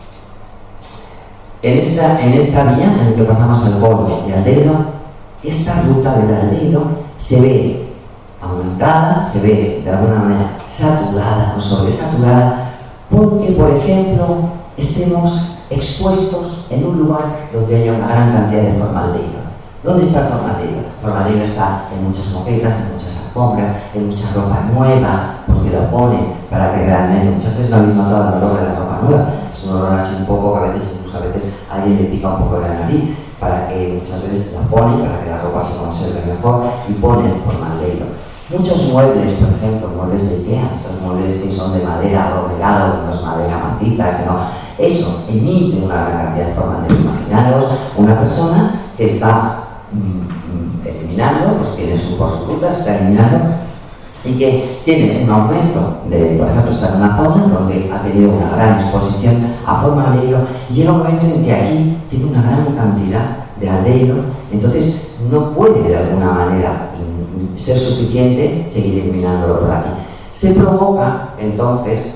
en esta, en esta vía en la que pasamos alcohol y aldehído, esta ruta del aldehído se ve aumentada, se ve de alguna manera saturada o sobresaturada porque, por ejemplo, estemos expuestos en un lugar donde haya una gran cantidad de formaldehído. ¿Dónde está el formaldehído? El formaldehído está en muchas moquetas, en muchas alfombras, en mucha ropa nueva, porque lo ponen para que realmente, muchas veces no habéis notado el olor de la ropa nueva, es un olor así un poco que a veces, incluso a veces a alguien le pica un poco de la nariz, para que muchas veces la ponen, para que la ropa se conserve mejor y ponen formaldehído. Muchos muebles, por ejemplo, muebles de IKEA, estos muebles que son de madera aglomerado, no es madera maciza, sino eso emite una gran cantidad de formaldehído. Imaginaros una persona que está mm, eliminando, pues tiene su ruta, está eliminando y que tiene un aumento de, por ejemplo, está en una zona donde ha tenido una gran exposición a formaldehído y llega un momento en que aquí tiene una gran cantidad de aldehído, entonces no puede de alguna manera mm, ser suficiente seguir eliminándolo por aquí. Se provoca entonces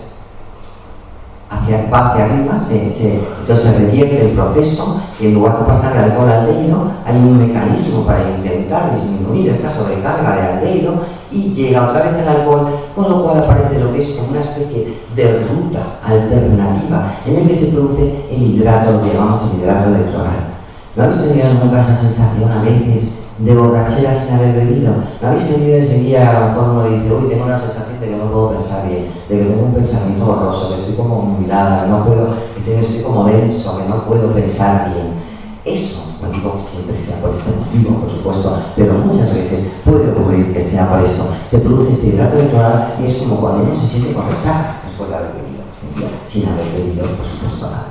hacia, va hacia arriba, se, se, entonces se revierte el proceso y en lugar de pasar de alcohol al aldehído hay un mecanismo para intentar disminuir esta sobrecarga de aldehído y llega otra vez el alcohol, con lo cual aparece lo que es como una especie de ruta alternativa en la que se produce el hidrato, lo que llamamos el hidrato de cloruro. ¿No habéis tenido nunca esa sensación a veces de borrachera sin haber bebido? ¿No habéis tenido ese día a lo mejor uno dice, uy, tengo la sensación de que no puedo pensar bien, de que tengo un pensamiento borroso, que estoy como nubilada, que no puedo, que estoy como denso, que no puedo pensar bien? Eso, no digo que siempre sea por este motivo, por supuesto, pero muchas veces puede ocurrir que sea por esto. Se produce este hidrato de cloruro y es como cuando uno se siente con resaca después de haber bebido, sin haber bebido, por supuesto, nada.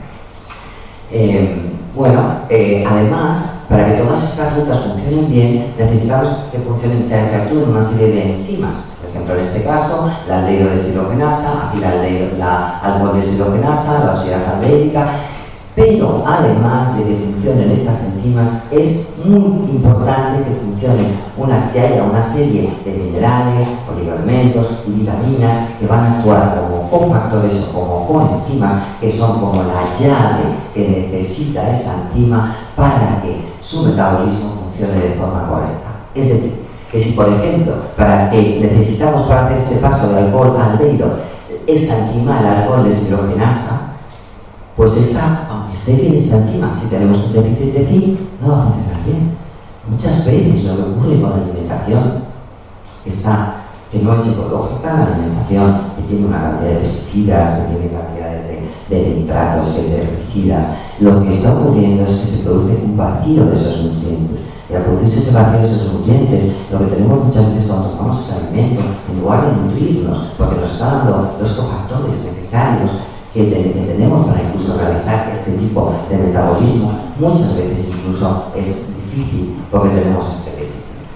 Eh, bueno, eh, además, para que todas estas rutas funcionen bien, necesitamos que funcionen, que actúen una serie de enzimas. Por ejemplo, en este caso, la aldehído deshidrogenasa, aquí la, aldehído, la alcohol deshidrogenasa, la oxidasa aldehídica. Pero además de que funcionen estas enzimas, es muy importante que funcionen unas, que haya una serie de minerales, oligoelementos y vitaminas que van a actuar como cofactores o como coenzimas, que son como la llave que necesita esa enzima para que su metabolismo funcione de forma correcta. Es decir, que si por ejemplo, para que necesitamos para hacer este paso de alcohol a aldehído, esta enzima, el alcohol deshidrogenasa, pues esta, aunque esté bien esta enzima, si tenemos un déficit de zinc, no va a funcionar bien. Muchas veces lo que ocurre con la alimentación está que no es ecológica, la alimentación que tiene una cantidad de pesticidas, que tiene cantidades de, de nitratos, de herbicidas, lo que está ocurriendo es que se produce un vacío de esos nutrientes. Y al producirse ese vacío de esos nutrientes, lo que tenemos muchas veces cuando tomamos ese alimento, en lugar de nutrirnos, porque nos está dando los cofactores necesarios que, te, que tenemos para incluso realizar este tipo de metabolismo, muchas veces incluso es difícil porque tenemos este déficit.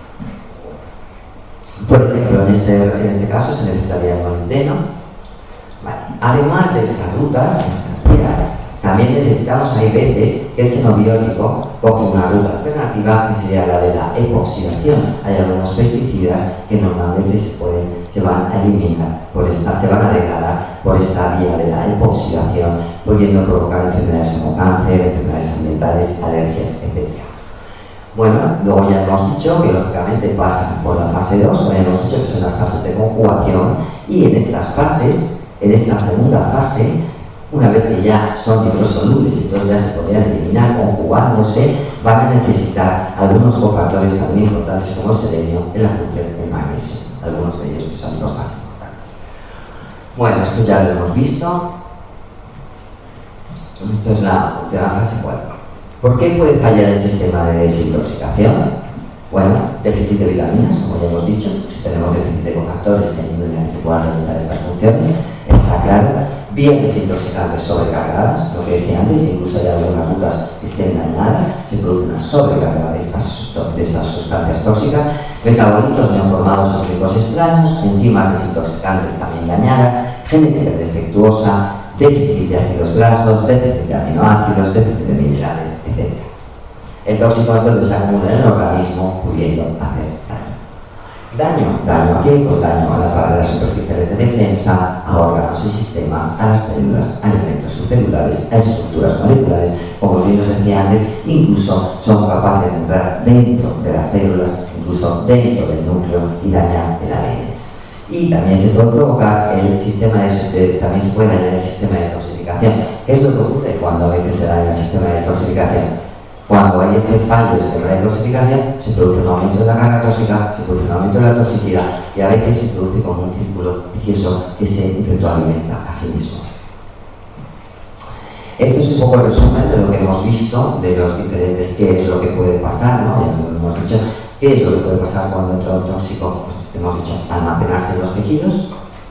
Por ejemplo, en este, en este caso se necesitaría cuarentena. Vale. Además de estas rutas, estas vías, también necesitamos, hay veces, que el xenobiótico coge una ruta alternativa que sería la de la epoxidación. Hay algunos pesticidas que normalmente se, pueden, se van a eliminar, por esta, se van a degradar por esta vía de la epoxidación, pudiendo provocar enfermedades como cáncer, enfermedades ambientales, alergias, etcétera. Bueno, luego ya hemos dicho que lógicamente pasan por la fase dos, como ya hemos dicho que son las fases de conjugación, y en estas fases, en esta segunda fase, una vez que ya son hidrosolubles, entonces ya se podrían eliminar conjugándose, van a necesitar algunos cofactores también importantes como el selenio, el azufre, el magnesio, algunos de ellos que son los más importantes. Bueno, esto ya lo hemos visto. Esto es la última fase cuatro. ¿Por qué puede fallar el sistema de desintoxicación? Bueno, déficit de vitaminas, como ya hemos dicho. Si tenemos déficit de cofactores que ayuden a que se puedan realizar estas funciones, está claro. Vías desintoxicantes sobrecargadas, lo que decía antes, incluso hay algunas rutas que estén dañadas, se produce una sobrecarga de estas, de estas sustancias tóxicas, metabolitos neoformados o ricos extraños, enzimas desintoxicantes también dañadas, genética defectuosa, déficit de ácidos grasos, déficit de aminoácidos, déficit de minerales, etcétera. El tóxico entonces se acumula en el organismo, pudiendo hacer daño. Daño, daño a qué? Pues daño a las barreras superficiales de defensa, a órganos y sistemas, a las células, a elementos subcelulares, a estructuras moleculares, como bien os decía antes, incluso son capaces de entrar dentro de las células, incluso dentro del núcleo y dañar el A D N. Y también se puede provocar el sistema de, también se puede dañar el sistema de toxificación. ¿Qué es lo que ocurre cuando a veces se daña el sistema de toxificación? Cuando hay este fallo del sistema de toxificación, se produce un aumento de la carga tóxica, se produce un aumento de la toxicidad y a veces se produce como un círculo vicioso que se retroalimenta a sí mismo. Esto es un poco el resumen de lo que hemos visto, de los diferentes qué es lo que puede pasar, ¿no? Ya lo hemos dicho, qué es lo que puede pasar cuando entra un tóxico, pues hemos dicho, almacenarse en los tejidos,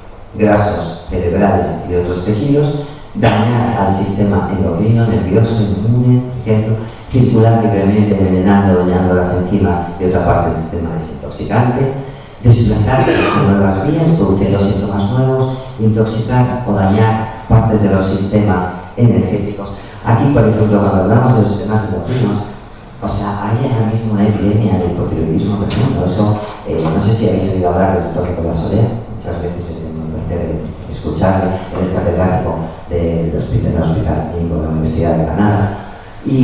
grasos cerebrales y de otros tejidos, dañar al sistema endocrino, nervioso, inmune, por ejemplo, circular libremente envenenando, dañando las enzimas y otra parte del sistema desintoxicante, desplazarse a nuevas vías, produciendo síntomas nuevos, intoxicar o dañar partes de los sistemas energéticos. Aquí, por ejemplo, cuando hablamos de los sistemas endocrinos, o sea, hay ahora mismo una epidemia de hipotiroidismo, por ejemplo, eso, eh, no sé si habéis oído hablar del doctor Nicolás Soler, muchas veces he tenido el placer de escucharle, él es catedrático del hospital, hospital clínico de la Universidad de Granada, y,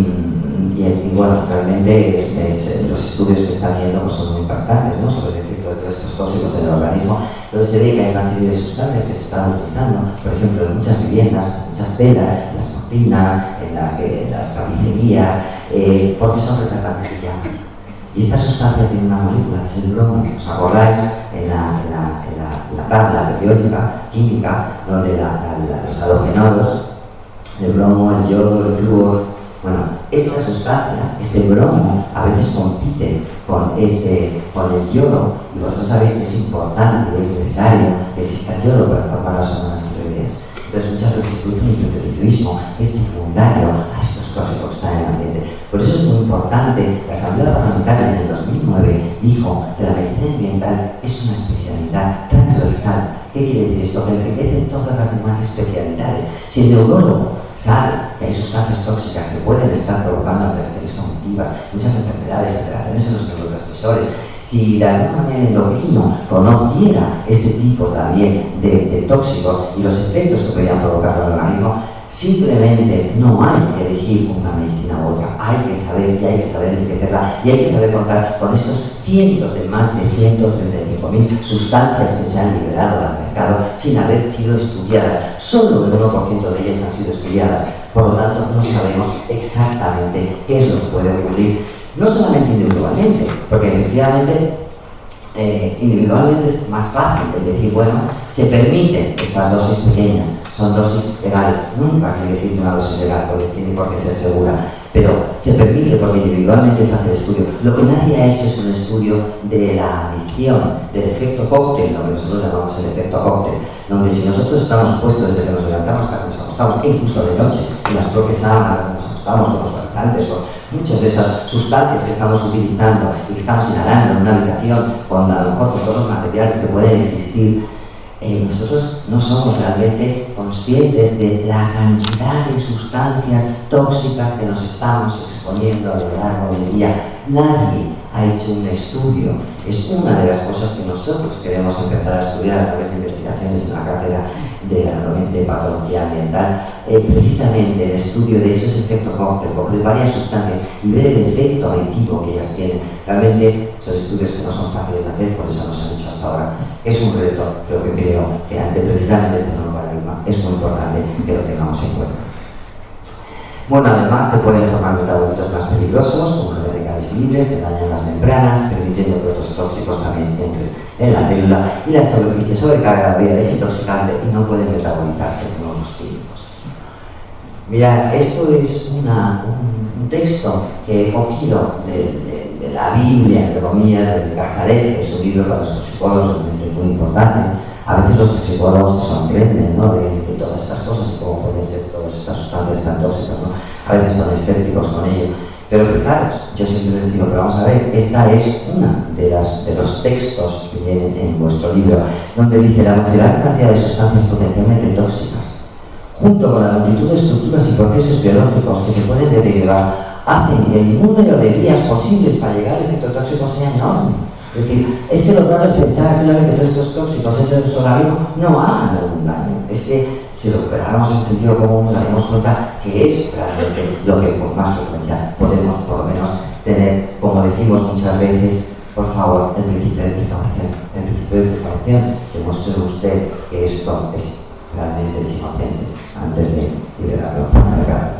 y, y bueno, realmente es, es, los estudios que está haciendo pues, son muy impactantes, ¿no?, sobre el efecto de todos estos tóxicos en el organismo. Entonces se ve que hay una serie de sustancias que se están utilizando, por ejemplo, en muchas viviendas, en muchas telas, en las cortinas, en las, en las tapicerías, eh, porque son retardantes de llama. Y esta sustancia tiene una molécula, es el bromo. ¿Os acordáis en la, en la, en la, en la tabla periódica química, donde la, la, la, los halogenodos, el bromo, el yodo, el flúor? Bueno, esta sustancia, este bromo, a veces compite con, ese, con el yodo, y vosotros sabéis que es importante, es necesario que exista yodo para formar las hormonas tiroideas. Entonces, muchas veces se produce un hipotiroidismo que es secundario a estos tóxicos que están en el ambiente. Por eso es muy importante, la Asamblea Parlamentaria en el dos mil nueve dijo que la medicina ambiental es una especialidad transversal. ¿Qué quiere decir esto? Que enriquece todas las demás especialidades. Si el neurólogo sabe que hay sustancias tóxicas que pueden estar provocando alteraciones cognitivas, muchas enfermedades, alteraciones en los neurotransmisores, si de alguna manera el endocrino conociera ese tipo también de, de tóxicos y los efectos que podrían provocar en el organismo, simplemente no hay que elegir una medicina u otra, hay que saber y hay que saber enriquecerla y hay que saber contar con estos cientos de más de ciento treinta y cinco mil sustancias que se han liberado al mercado sin haber sido estudiadas. Solo el uno por ciento de ellas han sido estudiadas, por lo tanto no sabemos exactamente qué es lo que puede ocurrir, no solamente individualmente, porque efectivamente eh, individualmente es más fácil de decir, bueno, se permiten estas dosis pequeñas, son dosis legales, nunca quiere decir que una dosis legal porque tiene por qué ser segura, pero se permite porque individualmente se hace el estudio. Lo que nadie ha hecho es un estudio de la adicción, del efecto cóctel, lo que nosotros llamamos el efecto cóctel, donde si nosotros estamos puestos desde que nos levantamos hasta que nos acostamos, incluso de noche, en las propias sábanas, nos acostamos con los laxantes, con muchas de esas sustancias que estamos utilizando y que estamos inhalando en una habitación, con a lo mejor con todos los materiales que pueden existir, eh, nosotros no somos realmente conscientes de la cantidad de sustancias tóxicas que nos estamos exponiendo a lo largo del día. Nadie ha hecho un estudio. Es una de las cosas que nosotros queremos empezar a estudiar a través de investigaciones en la cátedra de, la, de patología ambiental, eh, precisamente el estudio de esos efectos cóctel, coger varias sustancias y ver el efecto aditivo que ellas tienen. Realmente son estudios que no son fáciles de hacer, por eso no se han hecho hasta ahora. Es un reto, pero que creo que ante precisamente este nuevo paradigma es muy importante que lo tengamos en cuenta. Bueno, además se pueden formar metabolitos más peligrosos, como los radicales libres, que dañan las membranas, permitiendo que otros tóxicos también entren en la célula, y la sobre, y se sobrecarga la vía desintoxicante y no pueden metabolizarse como los químicos. Mirad, esto es una, un, un texto que he cogido de, de, de la Biblia, entre comillas, del Casaret, que es un libro para nuestros psicólogos realmente muy importante. A veces los psicólogos se sorprenden, ¿no?, de, de todas estas cosas y cómo pueden ser todas estas sustancias tan tóxicas, ¿no? A veces son escépticos con ello. Pero fijaros, yo siempre les digo, pero vamos a ver, esta es una de, las, de los textos que vienen en vuestro libro, donde dice la gran cantidad de sustancias potencialmente tóxicas, junto con la multitud de estructuras y procesos biológicos que se pueden deteriorar, hacen que el número de vías posibles para llegar al efecto tóxico sea enorme. Es decir, es que lo raro es pensar que una vez que todos estos tóxicos entran en nuestro organismo no hagan algún daño. Es que si lo operáramos en sentido común nos daríamos cuenta que es realmente lo que con más frecuencia podemos por lo menos tener, como decimos muchas veces, por favor, el principio de precaución. El principio de precaución, demuestre usted que esto es realmente inocente antes de liberarlo al mercado.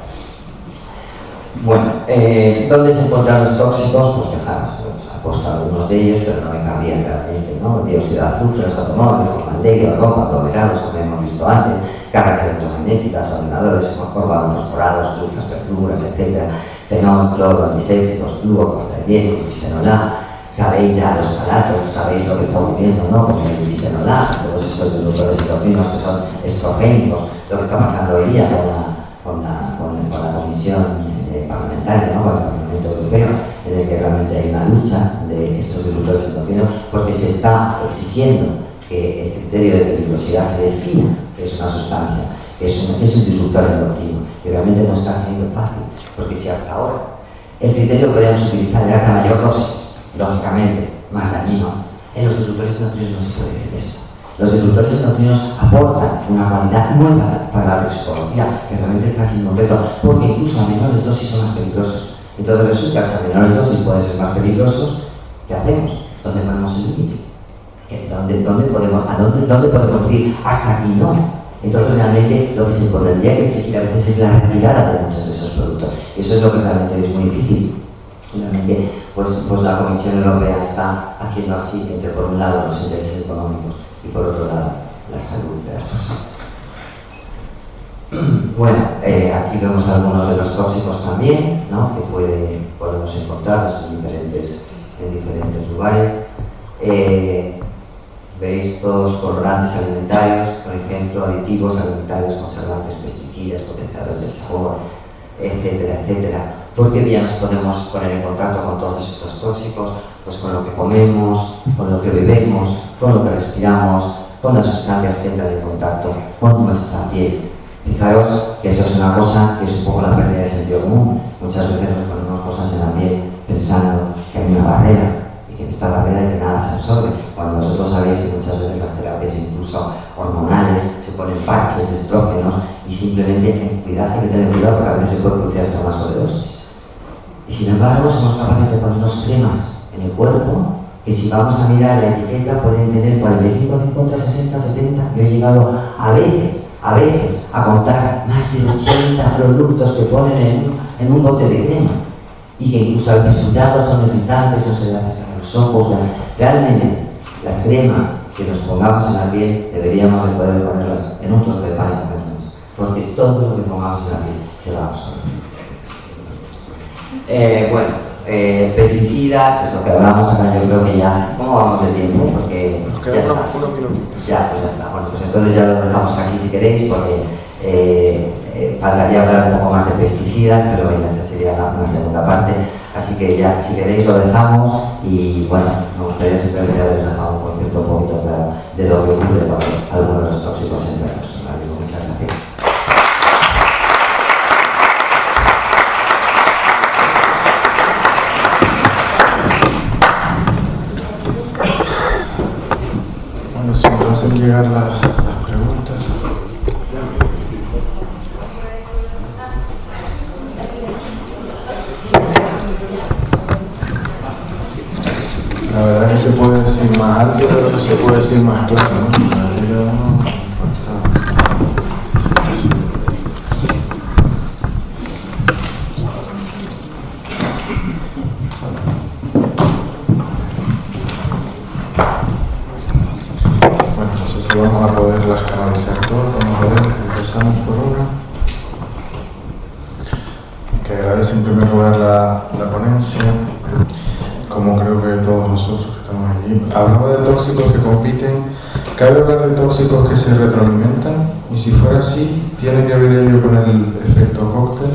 Bueno, eh, ¿dónde se encuentran los tóxicos? Pues fijaros, he puesto algunos de ellos, pero no me cabrían realmente, ¿no? Dióxido de azufre, los automóviles, formaldehído, ropa, aglomerados, como hemos visto antes, cargas electromagnéticas, ordenadores, órganos fosforados, frutas, verduras, etcétera, fenol, cloro, antisépticos, flúor, pasta de dientes, bisfenol A. Sabéis ya los palatos, sabéis lo que está ocurriendo, ¿no?, con el bisfenol A, todos estos disruptores endocrinos que son estrogénicos, lo que está pasando hoy día con la, con la, con, con la comisión parlamentaria, ¿no?, con el Parlamento Europeo, en el que realmente hay una lucha de estos disruptores endocrinos, porque se está exigiendo que el criterio de peligrosidad se defina, que es una sustancia, que es un, es un disruptor endocrino, y realmente no está siendo fácil, porque si hasta ahora el criterio que podíamos utilizar era la mayor dosis, lógicamente más dañino, en los disruptores endocrinos no se puede decir eso. Los disruptores endocrinos aportan una cualidad nueva para la toxicología, que realmente está siendo un reto, porque incluso a menores dosis son más peligrosos. Entonces resulta que a menores dosis pueden ser más peligrosos. ¿Qué hacemos? ¿Dónde ponemos el límite? ¿Dónde, dónde podemos, ¿A dónde, dónde podemos decir hasta aquí no? Entonces realmente lo que se podría que exigir a veces es la retirada de muchos de esos productos. Y eso es lo que realmente es muy difícil. Realmente, pues, pues la Comisión Europea está haciendo así, entre por un lado los intereses económicos y por otro lado la salud de las personas. Bueno, eh, aquí vemos algunos de los tóxicos también, ¿no?, que puede, podemos encontrar en diferentes, en diferentes lugares. Eh, veis todos colorantes alimentarios, por ejemplo, aditivos alimentarios, conservantes, pesticidas, potenciadores del sabor, etcétera, etcétera. ¿Por qué vía nos podemos poner en contacto con todos estos tóxicos? Pues con lo que comemos, con lo que bebemos, con lo que respiramos, con las sustancias que entran en contacto con nuestra piel. Fijaros que esto es una cosa que es un poco la pérdida de sentido común. Muchas veces nos ponemos cosas en la piel pensando que hay una barrera y que en esta barrera y que nada se absorbe. Cuando vosotros sabéis que muchas veces las terapias, incluso hormonales, se ponen parches de estrógenos y simplemente hay, cuidado, hay que tener cuidado porque a veces se puede producir hasta una sobredosis. Y sin embargo somos capaces de ponernos cremas en el cuerpo que si vamos a mirar la etiqueta pueden tener cuarenta y cinco, cincuenta, sesenta, setenta. Yo he llegado a veces, a veces, a contar más de ochenta productos que ponen en un, en un bote de crema y que incluso al resultado son irritantes, no se le hace caso. ojos. Realmente, las cremas que nos pongamos en la piel deberíamos de poder ponerlas en un trozo de pan y comernos, porque todo lo que pongamos en la piel se va a absorber. Eh, bueno, eh, pesticidas, es lo que hablamos acá. Yo creo que ya, ¿cómo vamos de tiempo? Porque nos quedan unos, unos minutitos. Ya, pues ya está. Bueno, pues entonces ya lo dejamos aquí si queréis, porque eh, eh, faltaría hablar un poco más de pesticidas, pero bueno, esta sería una, una segunda parte. Así que ya, si queréis, lo dejamos. Y bueno, me gustaría simplemente haber dejado un concepto un poquito claro de lo que ocurre con algunos de los tóxicos entre nuestro organismo. Muchas gracias. Bueno, si me hacen llegar la, las preguntas. La verdad que se puede decir más alto, pero no se puede decir más claro, ¿no? Bueno, no sé si vamos a poderlas canalizar todas. Vamos a ver, empezamos por una que agradece en primer lugar la, la ponencia, como creo que todos nosotros que estamos allí. Hablaba de tóxicos que compiten. ¿Cabe hablar de tóxicos que se retroalimentan? Y si fuera así, ¿tiene que ver ello con el efecto cóctel?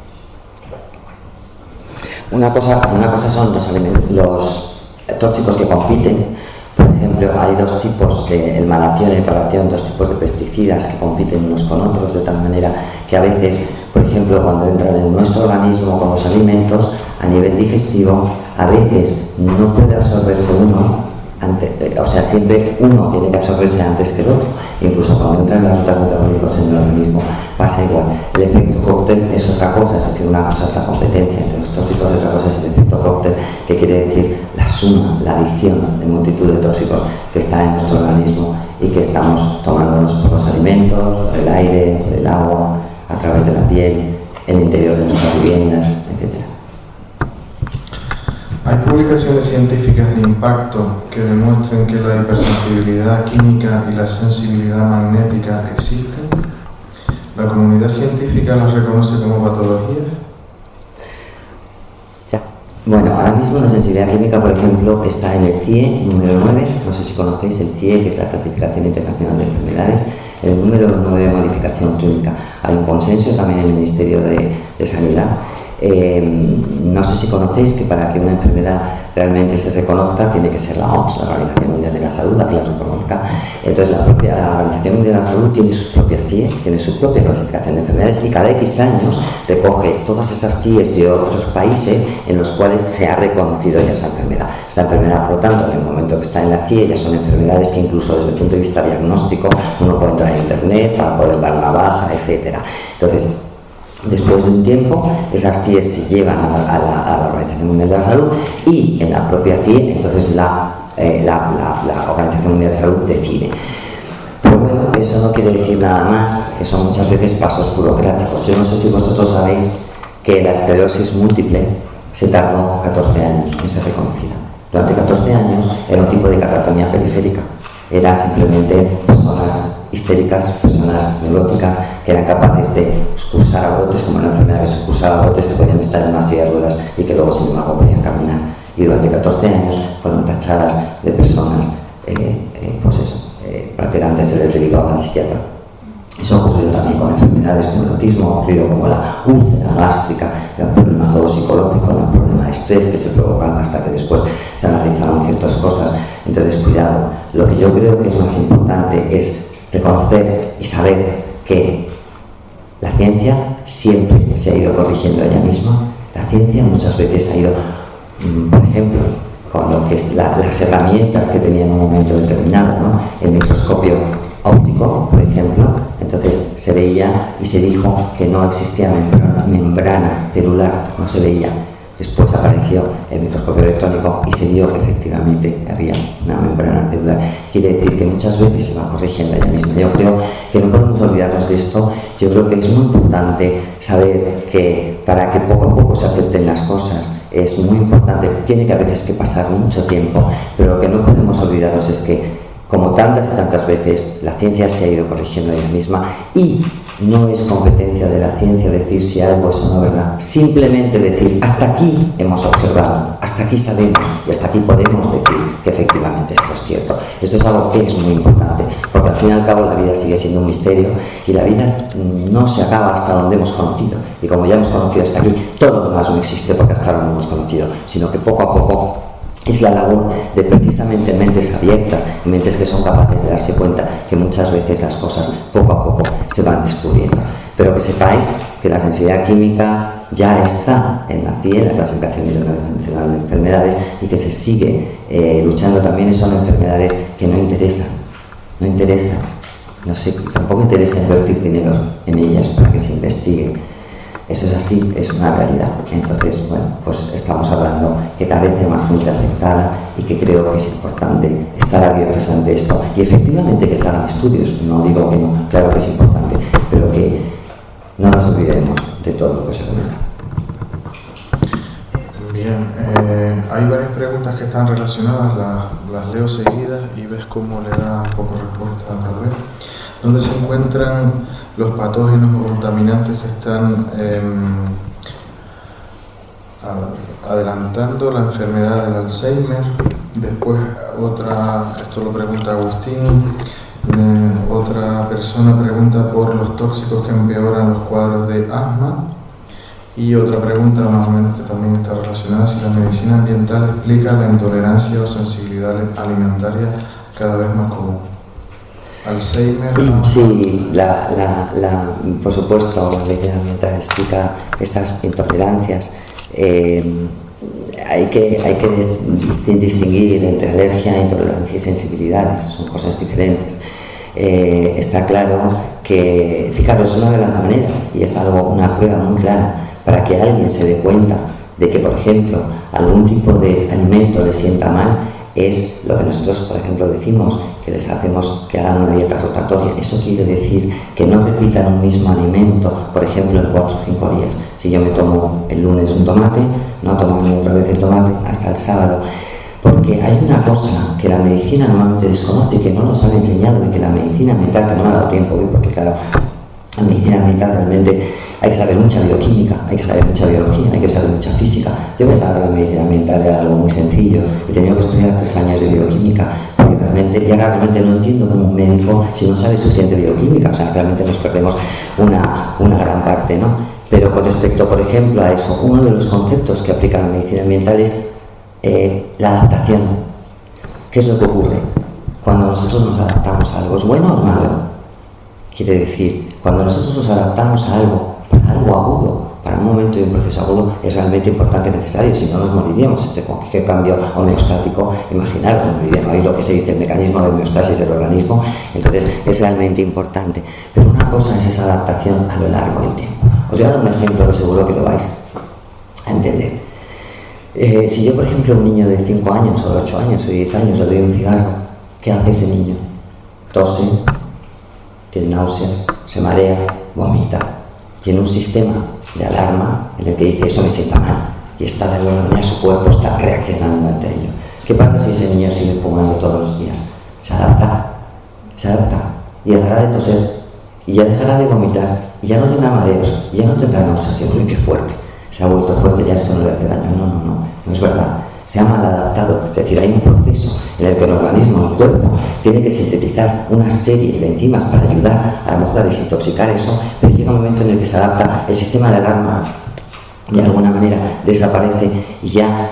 Una cosa, una cosa son los alimentos, los tóxicos que compiten. Por ejemplo, hay dos tipos, de, el malatión y el paratión, dos tipos de pesticidas que compiten unos con otros, de tal manera que a veces, por ejemplo, cuando entran en nuestro organismo con los alimentos, a nivel digestivo, a veces no puede absorberse uno, ante, o sea, siempre uno tiene que absorberse antes que el otro. Incluso cuando entran las rutas metabólicas en el organismo pasa igual. El efecto cóctel es otra cosa, es decir, una cosa es la competencia entre los tóxicos y otra cosa es el efecto cóctel, que quiere decir la suma, la adición de multitud de tóxicos que está en nuestro organismo y que estamos tomándonos por los alimentos, por el aire, por el agua, a través de la piel, en el interior de nuestras viviendas, etcétera. ¿Hay publicaciones científicas de impacto que demuestren que la hipersensibilidad química y la sensibilidad magnética existen? ¿La comunidad científica las reconoce como patologías? Ya. Bueno, ahora mismo la sensibilidad química, por ejemplo, está en el C I E número nueve, no sé si conocéis el C I E, que es la Clasificación Internacional de Enfermedades, el número nueve de modificación clínica. Hay un consenso también en el Ministerio de, de Sanidad. Eh, no sé si conocéis que para que una enfermedad realmente se reconozca tiene que ser la O M S, la Organización Mundial de la Salud, la que la reconozca. Entonces la propia la Organización Mundial de la Salud tiene su propia C I E, tiene su propia clasificación de enfermedades y cada X años recoge todas esas C I Es de otros países en los cuales se ha reconocido ya esa enfermedad. Esta enfermedad, por lo tanto, en el momento que está en la C I E ya son enfermedades que incluso desde el punto de vista diagnóstico uno puede entrar en internet para poder dar una baja, etcétera. Entonces, después de un tiempo, esas C I Es se llevan a la, a la, a la Organización Mundial de la Salud y en la propia C I E, entonces la, eh, la, la, la Organización Mundial de la Salud decide. Pero bueno, eso no quiere decir nada más, que son muchas veces pasos burocráticos. Yo no sé si vosotros sabéis que la esclerosis múltiple se tardó catorce años en ser reconocida. Durante catorce años era un tipo de catatonía periférica. Eran simplemente personas histéricas, personas neuróticas que eran capaces de cursar a brotes, como una enfermedad que se cursaba a brotes, que podían estar en una silla de ruedas y que luego sin embargo podían caminar. Y durante catorce años fueron tachadas de personas, eh, eh, pues eso, eh, prácticamente se les derivaba al psiquiatra. Eso ha ocurrido también con enfermedades como el autismo, ha ocurrido como la úlcera gástrica, era un problema todo psicológico, era un problema de estrés que se provocaba hasta que después se analizaron ciertas cosas. Entonces, cuidado, lo que yo creo que es más importante es reconocer y saber que la ciencia siempre se ha ido corrigiendo ella misma. La ciencia muchas veces ha ido, por ejemplo, con lo que es la, las herramientas que tenía en un momento determinado, ¿no? El microscopio óptico, por ejemplo, entonces se veía y se dijo que no existía membrana, membrana celular, no se veía. Después apareció el microscopio electrónico y se vio que efectivamente había una membrana celular. Quiere decir que muchas veces se va corrigiendo ella misma. Yo creo que no podemos olvidarnos de esto. Yo creo que es muy importante saber que para que poco a poco se acepten las cosas es muy importante. Tiene que a veces que pasar mucho tiempo, pero lo que no podemos olvidarnos es que, como tantas y tantas veces, la ciencia se ha ido corrigiendo ella misma y no es competencia de la ciencia decir si algo es o no verdad. Simplemente decir, hasta aquí hemos observado, hasta aquí sabemos y hasta aquí podemos decir que efectivamente esto es cierto. Esto es algo que es muy importante, porque al fin y al cabo la vida sigue siendo un misterio y la vida no se acaba hasta donde hemos conocido. Y como ya hemos conocido hasta aquí, todo lo demás no existe porque hasta ahora no hemos conocido, sino que poco a poco es la labor de precisamente mentes abiertas, mentes que son capaces de darse cuenta que muchas veces las cosas poco a poco se van descubriendo. Pero que sepáis que la sensibilidad química ya está en la C I E, en la clasificación internacional de enfermedades, y que se sigue eh, luchando también. Son enfermedades que no interesan, no interesan, no sé, tampoco interesa invertir dinero en ellas para que se investiguen. Eso es así, es una realidad. Entonces, bueno, pues estamos hablando que cada vez hay más gente afectada y que creo que es importante estar abiertos ante esto. Y efectivamente que se hagan estudios, no digo que no, claro que es importante, pero que no nos olvidemos de todo lo que se comenta. Bien, eh, hay varias preguntas que están relacionadas, las, las leo seguidas y ves cómo le da un poco respuesta tal vez. ¿Dónde se encuentran los patógenos o contaminantes que están eh, adelantando la enfermedad del Alzheimer? Después otra, esto lo pregunta Agustín, eh, otra persona pregunta por los tóxicos que empeoran los cuadros de asma, y otra pregunta más o menos que también está relacionada, si la medicina ambiental explica la intolerancia o sensibilidad alimentaria cada vez más común. Alzheimer. Sí, la, la, la, por supuesto, la medicina ambiental explica estas intolerancias. Eh, hay que, hay que distinguir entre alergia, intolerancia y sensibilidades, son cosas diferentes. Eh, está claro que, fijaros, una de las maneras, y es algo, una prueba muy clara, para que alguien se dé cuenta de que, por ejemplo, algún tipo de alimento le sienta mal, es lo que nosotros, por ejemplo, decimos que les hacemos que hagan una dieta rotatoria. Eso quiere decir que no repitan un mismo alimento, por ejemplo, en cuatro o cinco días. Si yo me tomo el lunes un tomate, no tomarme otra vez el tomate hasta el sábado. Porque hay una cosa que la medicina normalmente desconoce y que no nos han enseñado, y que la medicina ambiental, que no me ha dado tiempo hoy, porque claro, la medicina ambiental realmente hay que saber mucha bioquímica, hay que saber mucha biología, hay que saber mucha física. Yo pensaba que la medicina ambiental era algo muy sencillo y tenía que estudiar tres años de bioquímica, porque realmente, y ahora realmente no entiendo como un médico si no sabe suficiente bioquímica, o sea, realmente nos perdemos una, una gran parte, ¿no? Pero con respecto, por ejemplo, a eso, uno de los conceptos que aplica la medicina ambiental es eh, la adaptación. ¿Qué es lo que ocurre? Cuando nosotros nos adaptamos a algo, ¿es bueno o es malo? Quiere decir, cuando nosotros nos adaptamos a algo, para algo agudo, para un momento de un proceso agudo, es realmente importante y necesario, si no nos moriríamos. Este cualquier cambio homeostático, imaginaros, moriríamos. Ahí lo que se dice, el mecanismo de homeostasis del organismo, entonces es realmente importante. Pero una cosa es esa adaptación a lo largo del tiempo. Os voy a dar un ejemplo que seguro que lo vais a entender. Eh, si yo, por ejemplo, a un niño de cinco años, o de ocho años, o de diez años, le doy un cigarro, ¿qué hace ese niño? Tose, tiene náuseas, se marea, vomita. Tiene un sistema de alarma en el que dice eso me sienta mal, y está de alguna manera su cuerpo está reaccionando ante ello. ¿Qué pasa si ese niño sigue fumando todos los días? Se adapta, se adapta y dejará de toser, y ya dejará de vomitar, y ya no tendrá mareos, y ya no tendrá náuseas. Uy, qué fuerte, se ha vuelto fuerte, ya esto no le hace daño. No, no, no, no es verdad. Se ha mal adaptado, es decir, hay un proceso en el que el organismo, el cuerpo, tiene que sintetizar una serie de enzimas para ayudar a lo mejor a desintoxicar eso, pero llega un momento en el que se adapta, el sistema de alarma de alguna manera desaparece y ya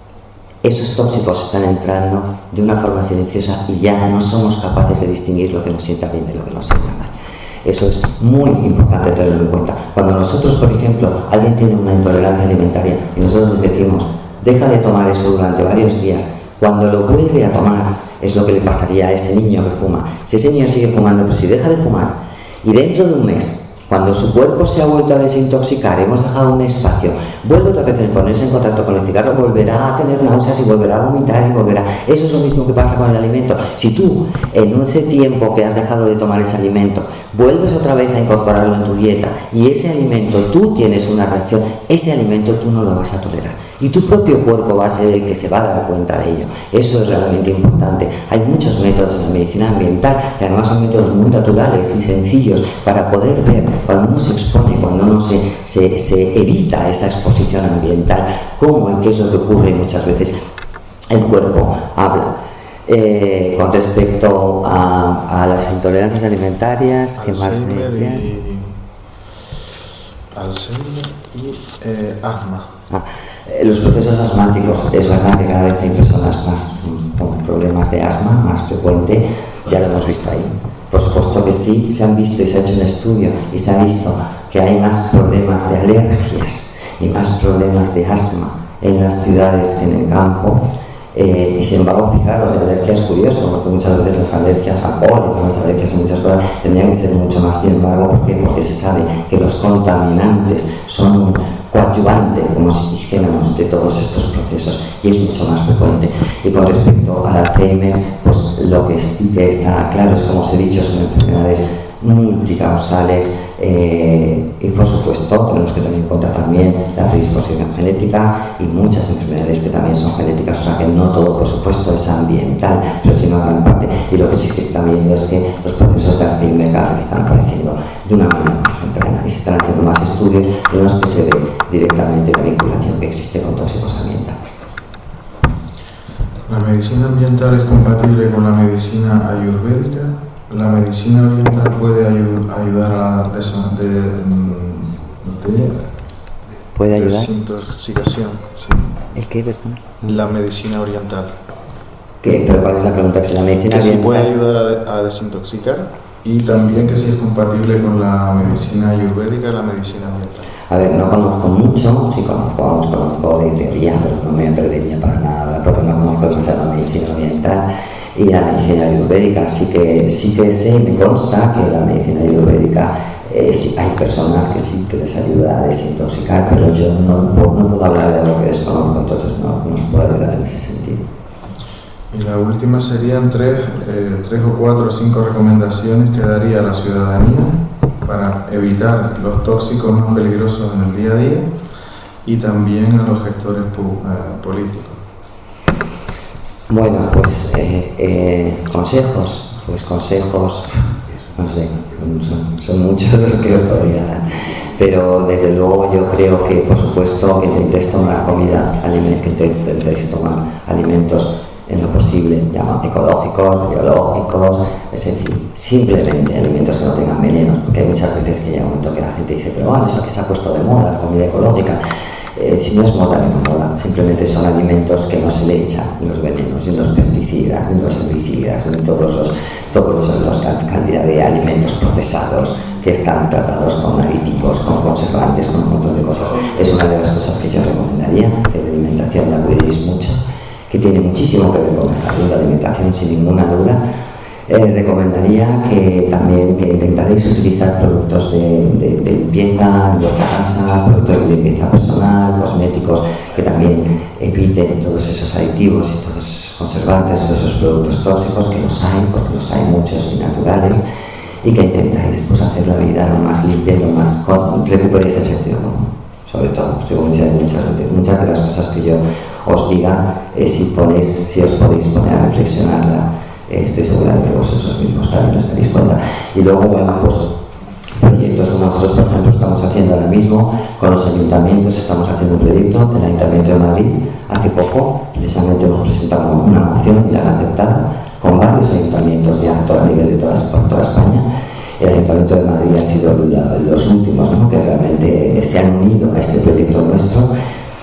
esos tóxicos están entrando de una forma silenciosa y ya no somos capaces de distinguir lo que nos sienta bien de lo que nos sienta mal. Eso es muy importante tenerlo en cuenta. Cuando nosotros, por ejemplo, alguien tiene una intolerancia alimentaria y nosotros les decimos deja de tomar eso durante varios días, cuando lo vuelve a tomar es lo que le pasaría a ese niño que fuma. Si ese niño sigue fumando, pero si deja de fumar y dentro de un mes Cuando su cuerpo se ha vuelto a desintoxicar, hemos dejado un espacio, vuelve otra vez a ponerse en contacto con el cigarro, volverá a tener náuseas y volverá a vomitar y volverá. Eso es lo mismo que pasa con el alimento. Si tú, en ese tiempo que has dejado de tomar ese alimento, vuelves otra vez a incorporarlo en tu dieta y ese alimento tú tienes una reacción, ese alimento tú no lo vas a tolerar. Y tu propio cuerpo va a ser el que se va a dar cuenta de ello. Eso es realmente importante. Hay muchos métodos en la medicina ambiental, que además son métodos muy naturales y sencillos para poder ver cuando uno se expone, cuando uno se, se, se evita esa exposición ambiental, cómo, qué es lo que ocurre muchas veces. El cuerpo habla. Eh, con respecto a, a las intolerancias alimentarias, ¿qué más me decías? Alzheimer y eh, asma. Ah, eh, los procesos asmáticos, es verdad que cada vez hay personas más con problemas de asma, más frecuente, ya lo hemos visto ahí. Por supuesto que sí, se han visto y se ha hecho un estudio y se ha visto que hay más problemas de alergias y más problemas de asma en las ciudades que en el campo. Eh, y sin embargo, fijaros, de alergias es curioso, porque muchas veces las alergias al polen, las alergias a muchas cosas tendrían que ser mucho más. Sin embargo, ¿por qué? Porque se sabe que los contaminantes son un coadyuvante, como si dijéramos, de todos estos procesos y es mucho más frecuente. Y con respecto al Alzheimer, pues lo que sí que está claro es, como os he dicho, son enfermedades multicausales eh, y por supuesto tenemos que tener en cuenta también la predisposición genética y muchas enfermedades que también son genéticas, o sea que no todo por supuesto es ambiental, pero sí una gran parte. Y lo que sí que se está viendo es que los procesos de Alzheimer cada vez están apareciendo de una manera más temprana y se están haciendo más estudios en los que se ve directamente la vinculación que existe con tóxicos ambientales. ¿La medicina ambiental es compatible con la medicina ayurvédica? ¿La medicina oriental puede ayu- ayudar a la des- de, de ¿Puede ayudar? desintoxicación? Sí. ¿El qué, perdón? La medicina oriental. ¿Qué? ¿Pero cuál es la pregunta? Que si la medicina Que si oriental... puede ayudar a, de- a desintoxicar y también que si es compatible con la medicina ayurvédica y la medicina ambiental. A ver, no conozco mucho, sí conozco, vamos, conozco de teoría, pero no me atrevería para nada a hablar porque no conozco demasiado la medicina oriental y la medicina ayurvédica. Sí que, sí que sé, me consta que la medicina ayurvédica, eh, sí, hay personas que sí que les ayuda a desintoxicar, pero yo no, no, no puedo hablar de algo que desconozco, entonces no, no os puedo ayudar en ese sentido. Y la última serían tres, eh, tres o cuatro o cinco recomendaciones que daría a la ciudadanía para evitar los tóxicos más peligrosos en el día a día y también a los gestores pu- eh, políticos. Bueno, pues eh, eh, consejos, pues consejos, no sé, son, son muchos los que os podría dar, pero desde luego yo creo que, por supuesto, que intentéis tomar comida, alimentos, que intentéis tomar alimentos en lo posible, llama ecológicos, biológicos, es decir, simplemente alimentos que no tengan venenos, porque hay muchas veces que llega un momento que la gente dice, pero bueno, eso que se ha puesto de moda, la comida ecológica. Eh, si no es moda ni no moda, simplemente son alimentos que no se le echan los venenos, ni los pesticidas, ni los herbicidas, ni todos los, todos los, los cantidad de alimentos procesados que están tratados con adíticos, con conservantes, con un montón de cosas. Es una de las cosas que yo recomendaría, que la alimentación la cuidéis mucho, que tiene muchísimo que ver con la salud, la alimentación sin ninguna duda. Eh, recomendaría que también que intentaréis utilizar productos de, de, de limpieza en vuestra casa, productos de limpieza personal, cosméticos, que también eviten todos esos aditivos y todos esos conservantes, todos esos productos tóxicos, que los hay, porque los hay muchos y naturales, y que intentáis pues, hacer la vida lo más limpia y lo más... Con, recuperéis el sentido común, sobre todo, según muchas, muchas, muchas de las cosas que yo os diga, eh, si, ponéis, si os podéis poner a reflexionarla, eh, estoy segura de que vosotros mismos también os daréis cuenta. Y luego, bueno, pues proyectos como nosotros, por ejemplo, estamos haciendo ahora mismo con los ayuntamientos, estamos haciendo un proyecto, el Ayuntamiento de Madrid, hace poco, precisamente hemos presentado una moción y la han aceptado, con varios ayuntamientos ya a nivel de toda, por toda España. El Ayuntamiento de Madrid ha sido la, los últimos, ¿no?, que realmente se han unido a este proyecto nuestro,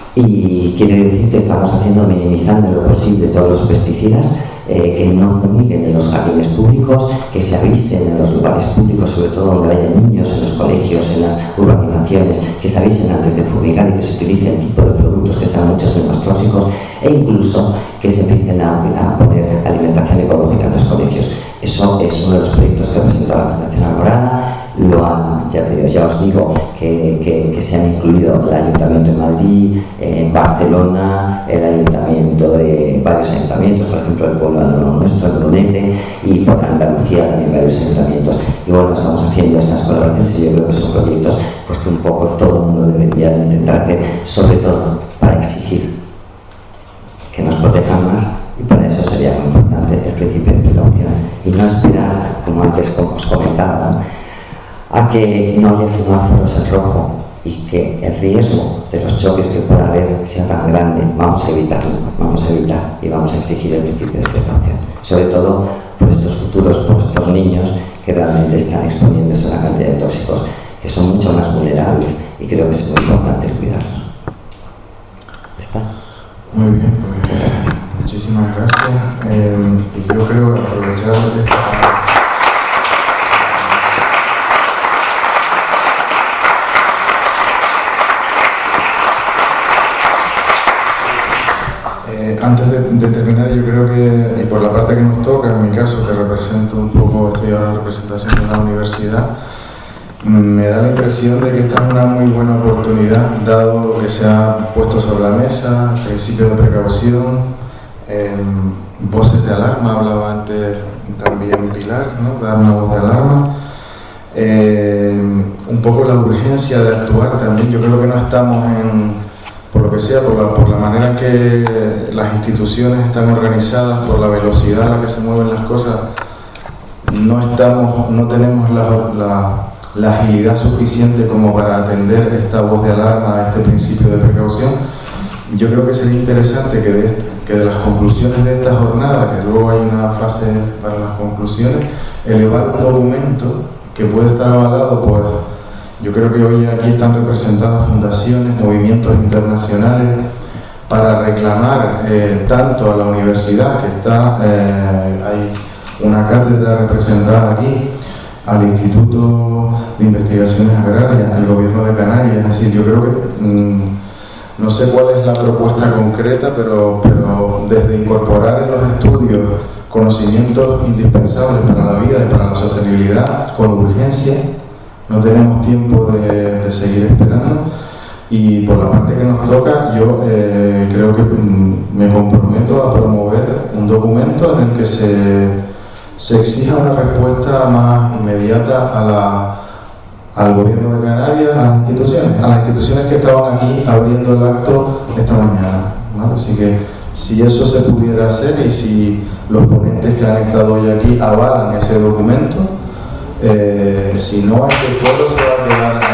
y quiere decir que estamos haciendo, minimizando lo posible todos los pesticidas, eh, que no fumiguen en los jardines públicos, que se avisen en los lugares públicos, sobre todo donde haya niños, en los colegios, en las urbanizaciones, que se avisen antes de fumigar y que se utilicen tipo de productos que sean mucho menos tóxicos, e incluso que se empiecen a, a poner alimentación ecológica en los colegios. Eso es uno de los proyectos que ha presentado la Fundación Alborada, lo han ya ya, te digo, ya os digo que, que, que se han incluido el Ayuntamiento de Madrid, eh, Barcelona, el Ayuntamiento de varios ayuntamientos, por ejemplo el pueblo nuestro, el Brunete, y por Andalucía también varios ayuntamientos. Y bueno, estamos haciendo estas colaboraciones y yo creo que son proyectos pues, que un poco todo el mundo debería de intentar hacer, sobre todo para exigir que nos protejan más, y para eso sería muy importante el principio de precaución y no esperar, como antes os comentaba, a que no haya semáforos en rojo y que el riesgo de los choques que pueda haber sea tan grande. Vamos a evitarlo, vamos a evitar y vamos a exigir el principio de precaución, sobre todo por estos futuros, por estos niños que realmente están exponiéndose a una cantidad de tóxicos que son mucho más vulnerables, y creo que es muy importante cuidarlos. ¿Está? Muy bien, pues muchísimas gracias. Eh, y yo creo que aprovechar esta... Eh, antes de, de terminar, yo creo que, y por la parte que nos toca, en mi caso, que represento un poco, estoy ahora en representación de una universidad, me da la impresión de que esta es una muy buena oportunidad, dado lo que se ha puesto sobre la mesa, principios de precaución, eh, voces de alarma, hablaba antes también Pilar, ¿no? Dar una voz de alarma, eh, un poco la urgencia de actuar también. Yo creo que no estamos en, por lo que sea, por la, por la manera en que las instituciones están organizadas, por la velocidad a la que se mueven las cosas, no estamos, no tenemos la, la la agilidad suficiente como para atender esta voz de alarma, este principio de precaución. Yo creo que sería interesante que de, que de las conclusiones de esta jornada, que luego hay una fase para las conclusiones, elevar un documento que puede estar avalado, pues yo creo que hoy aquí están representadas fundaciones, movimientos internacionales, para reclamar eh, tanto a la universidad, que está, eh, hay una cátedra representada aquí, al Instituto de Investigaciones Agrarias, al Gobierno de Canarias. Es decir, yo creo que, mmm, no sé cuál es la propuesta concreta, pero, pero desde incorporar en los estudios conocimientos indispensables para la vida y para la sostenibilidad, con urgencia, no tenemos tiempo de, de seguir esperando. Y por la parte que nos toca, yo eh, creo que mmm, me comprometo a promover un documento en el que se se exija una respuesta más inmediata a la, al Gobierno de Canarias, a las instituciones, a las instituciones que estaban aquí abriendo el acto esta mañana, ¿vale? Así que si eso se pudiera hacer y si los ponentes que han estado hoy aquí avalan ese documento, eh, si no, este foro se va a quedar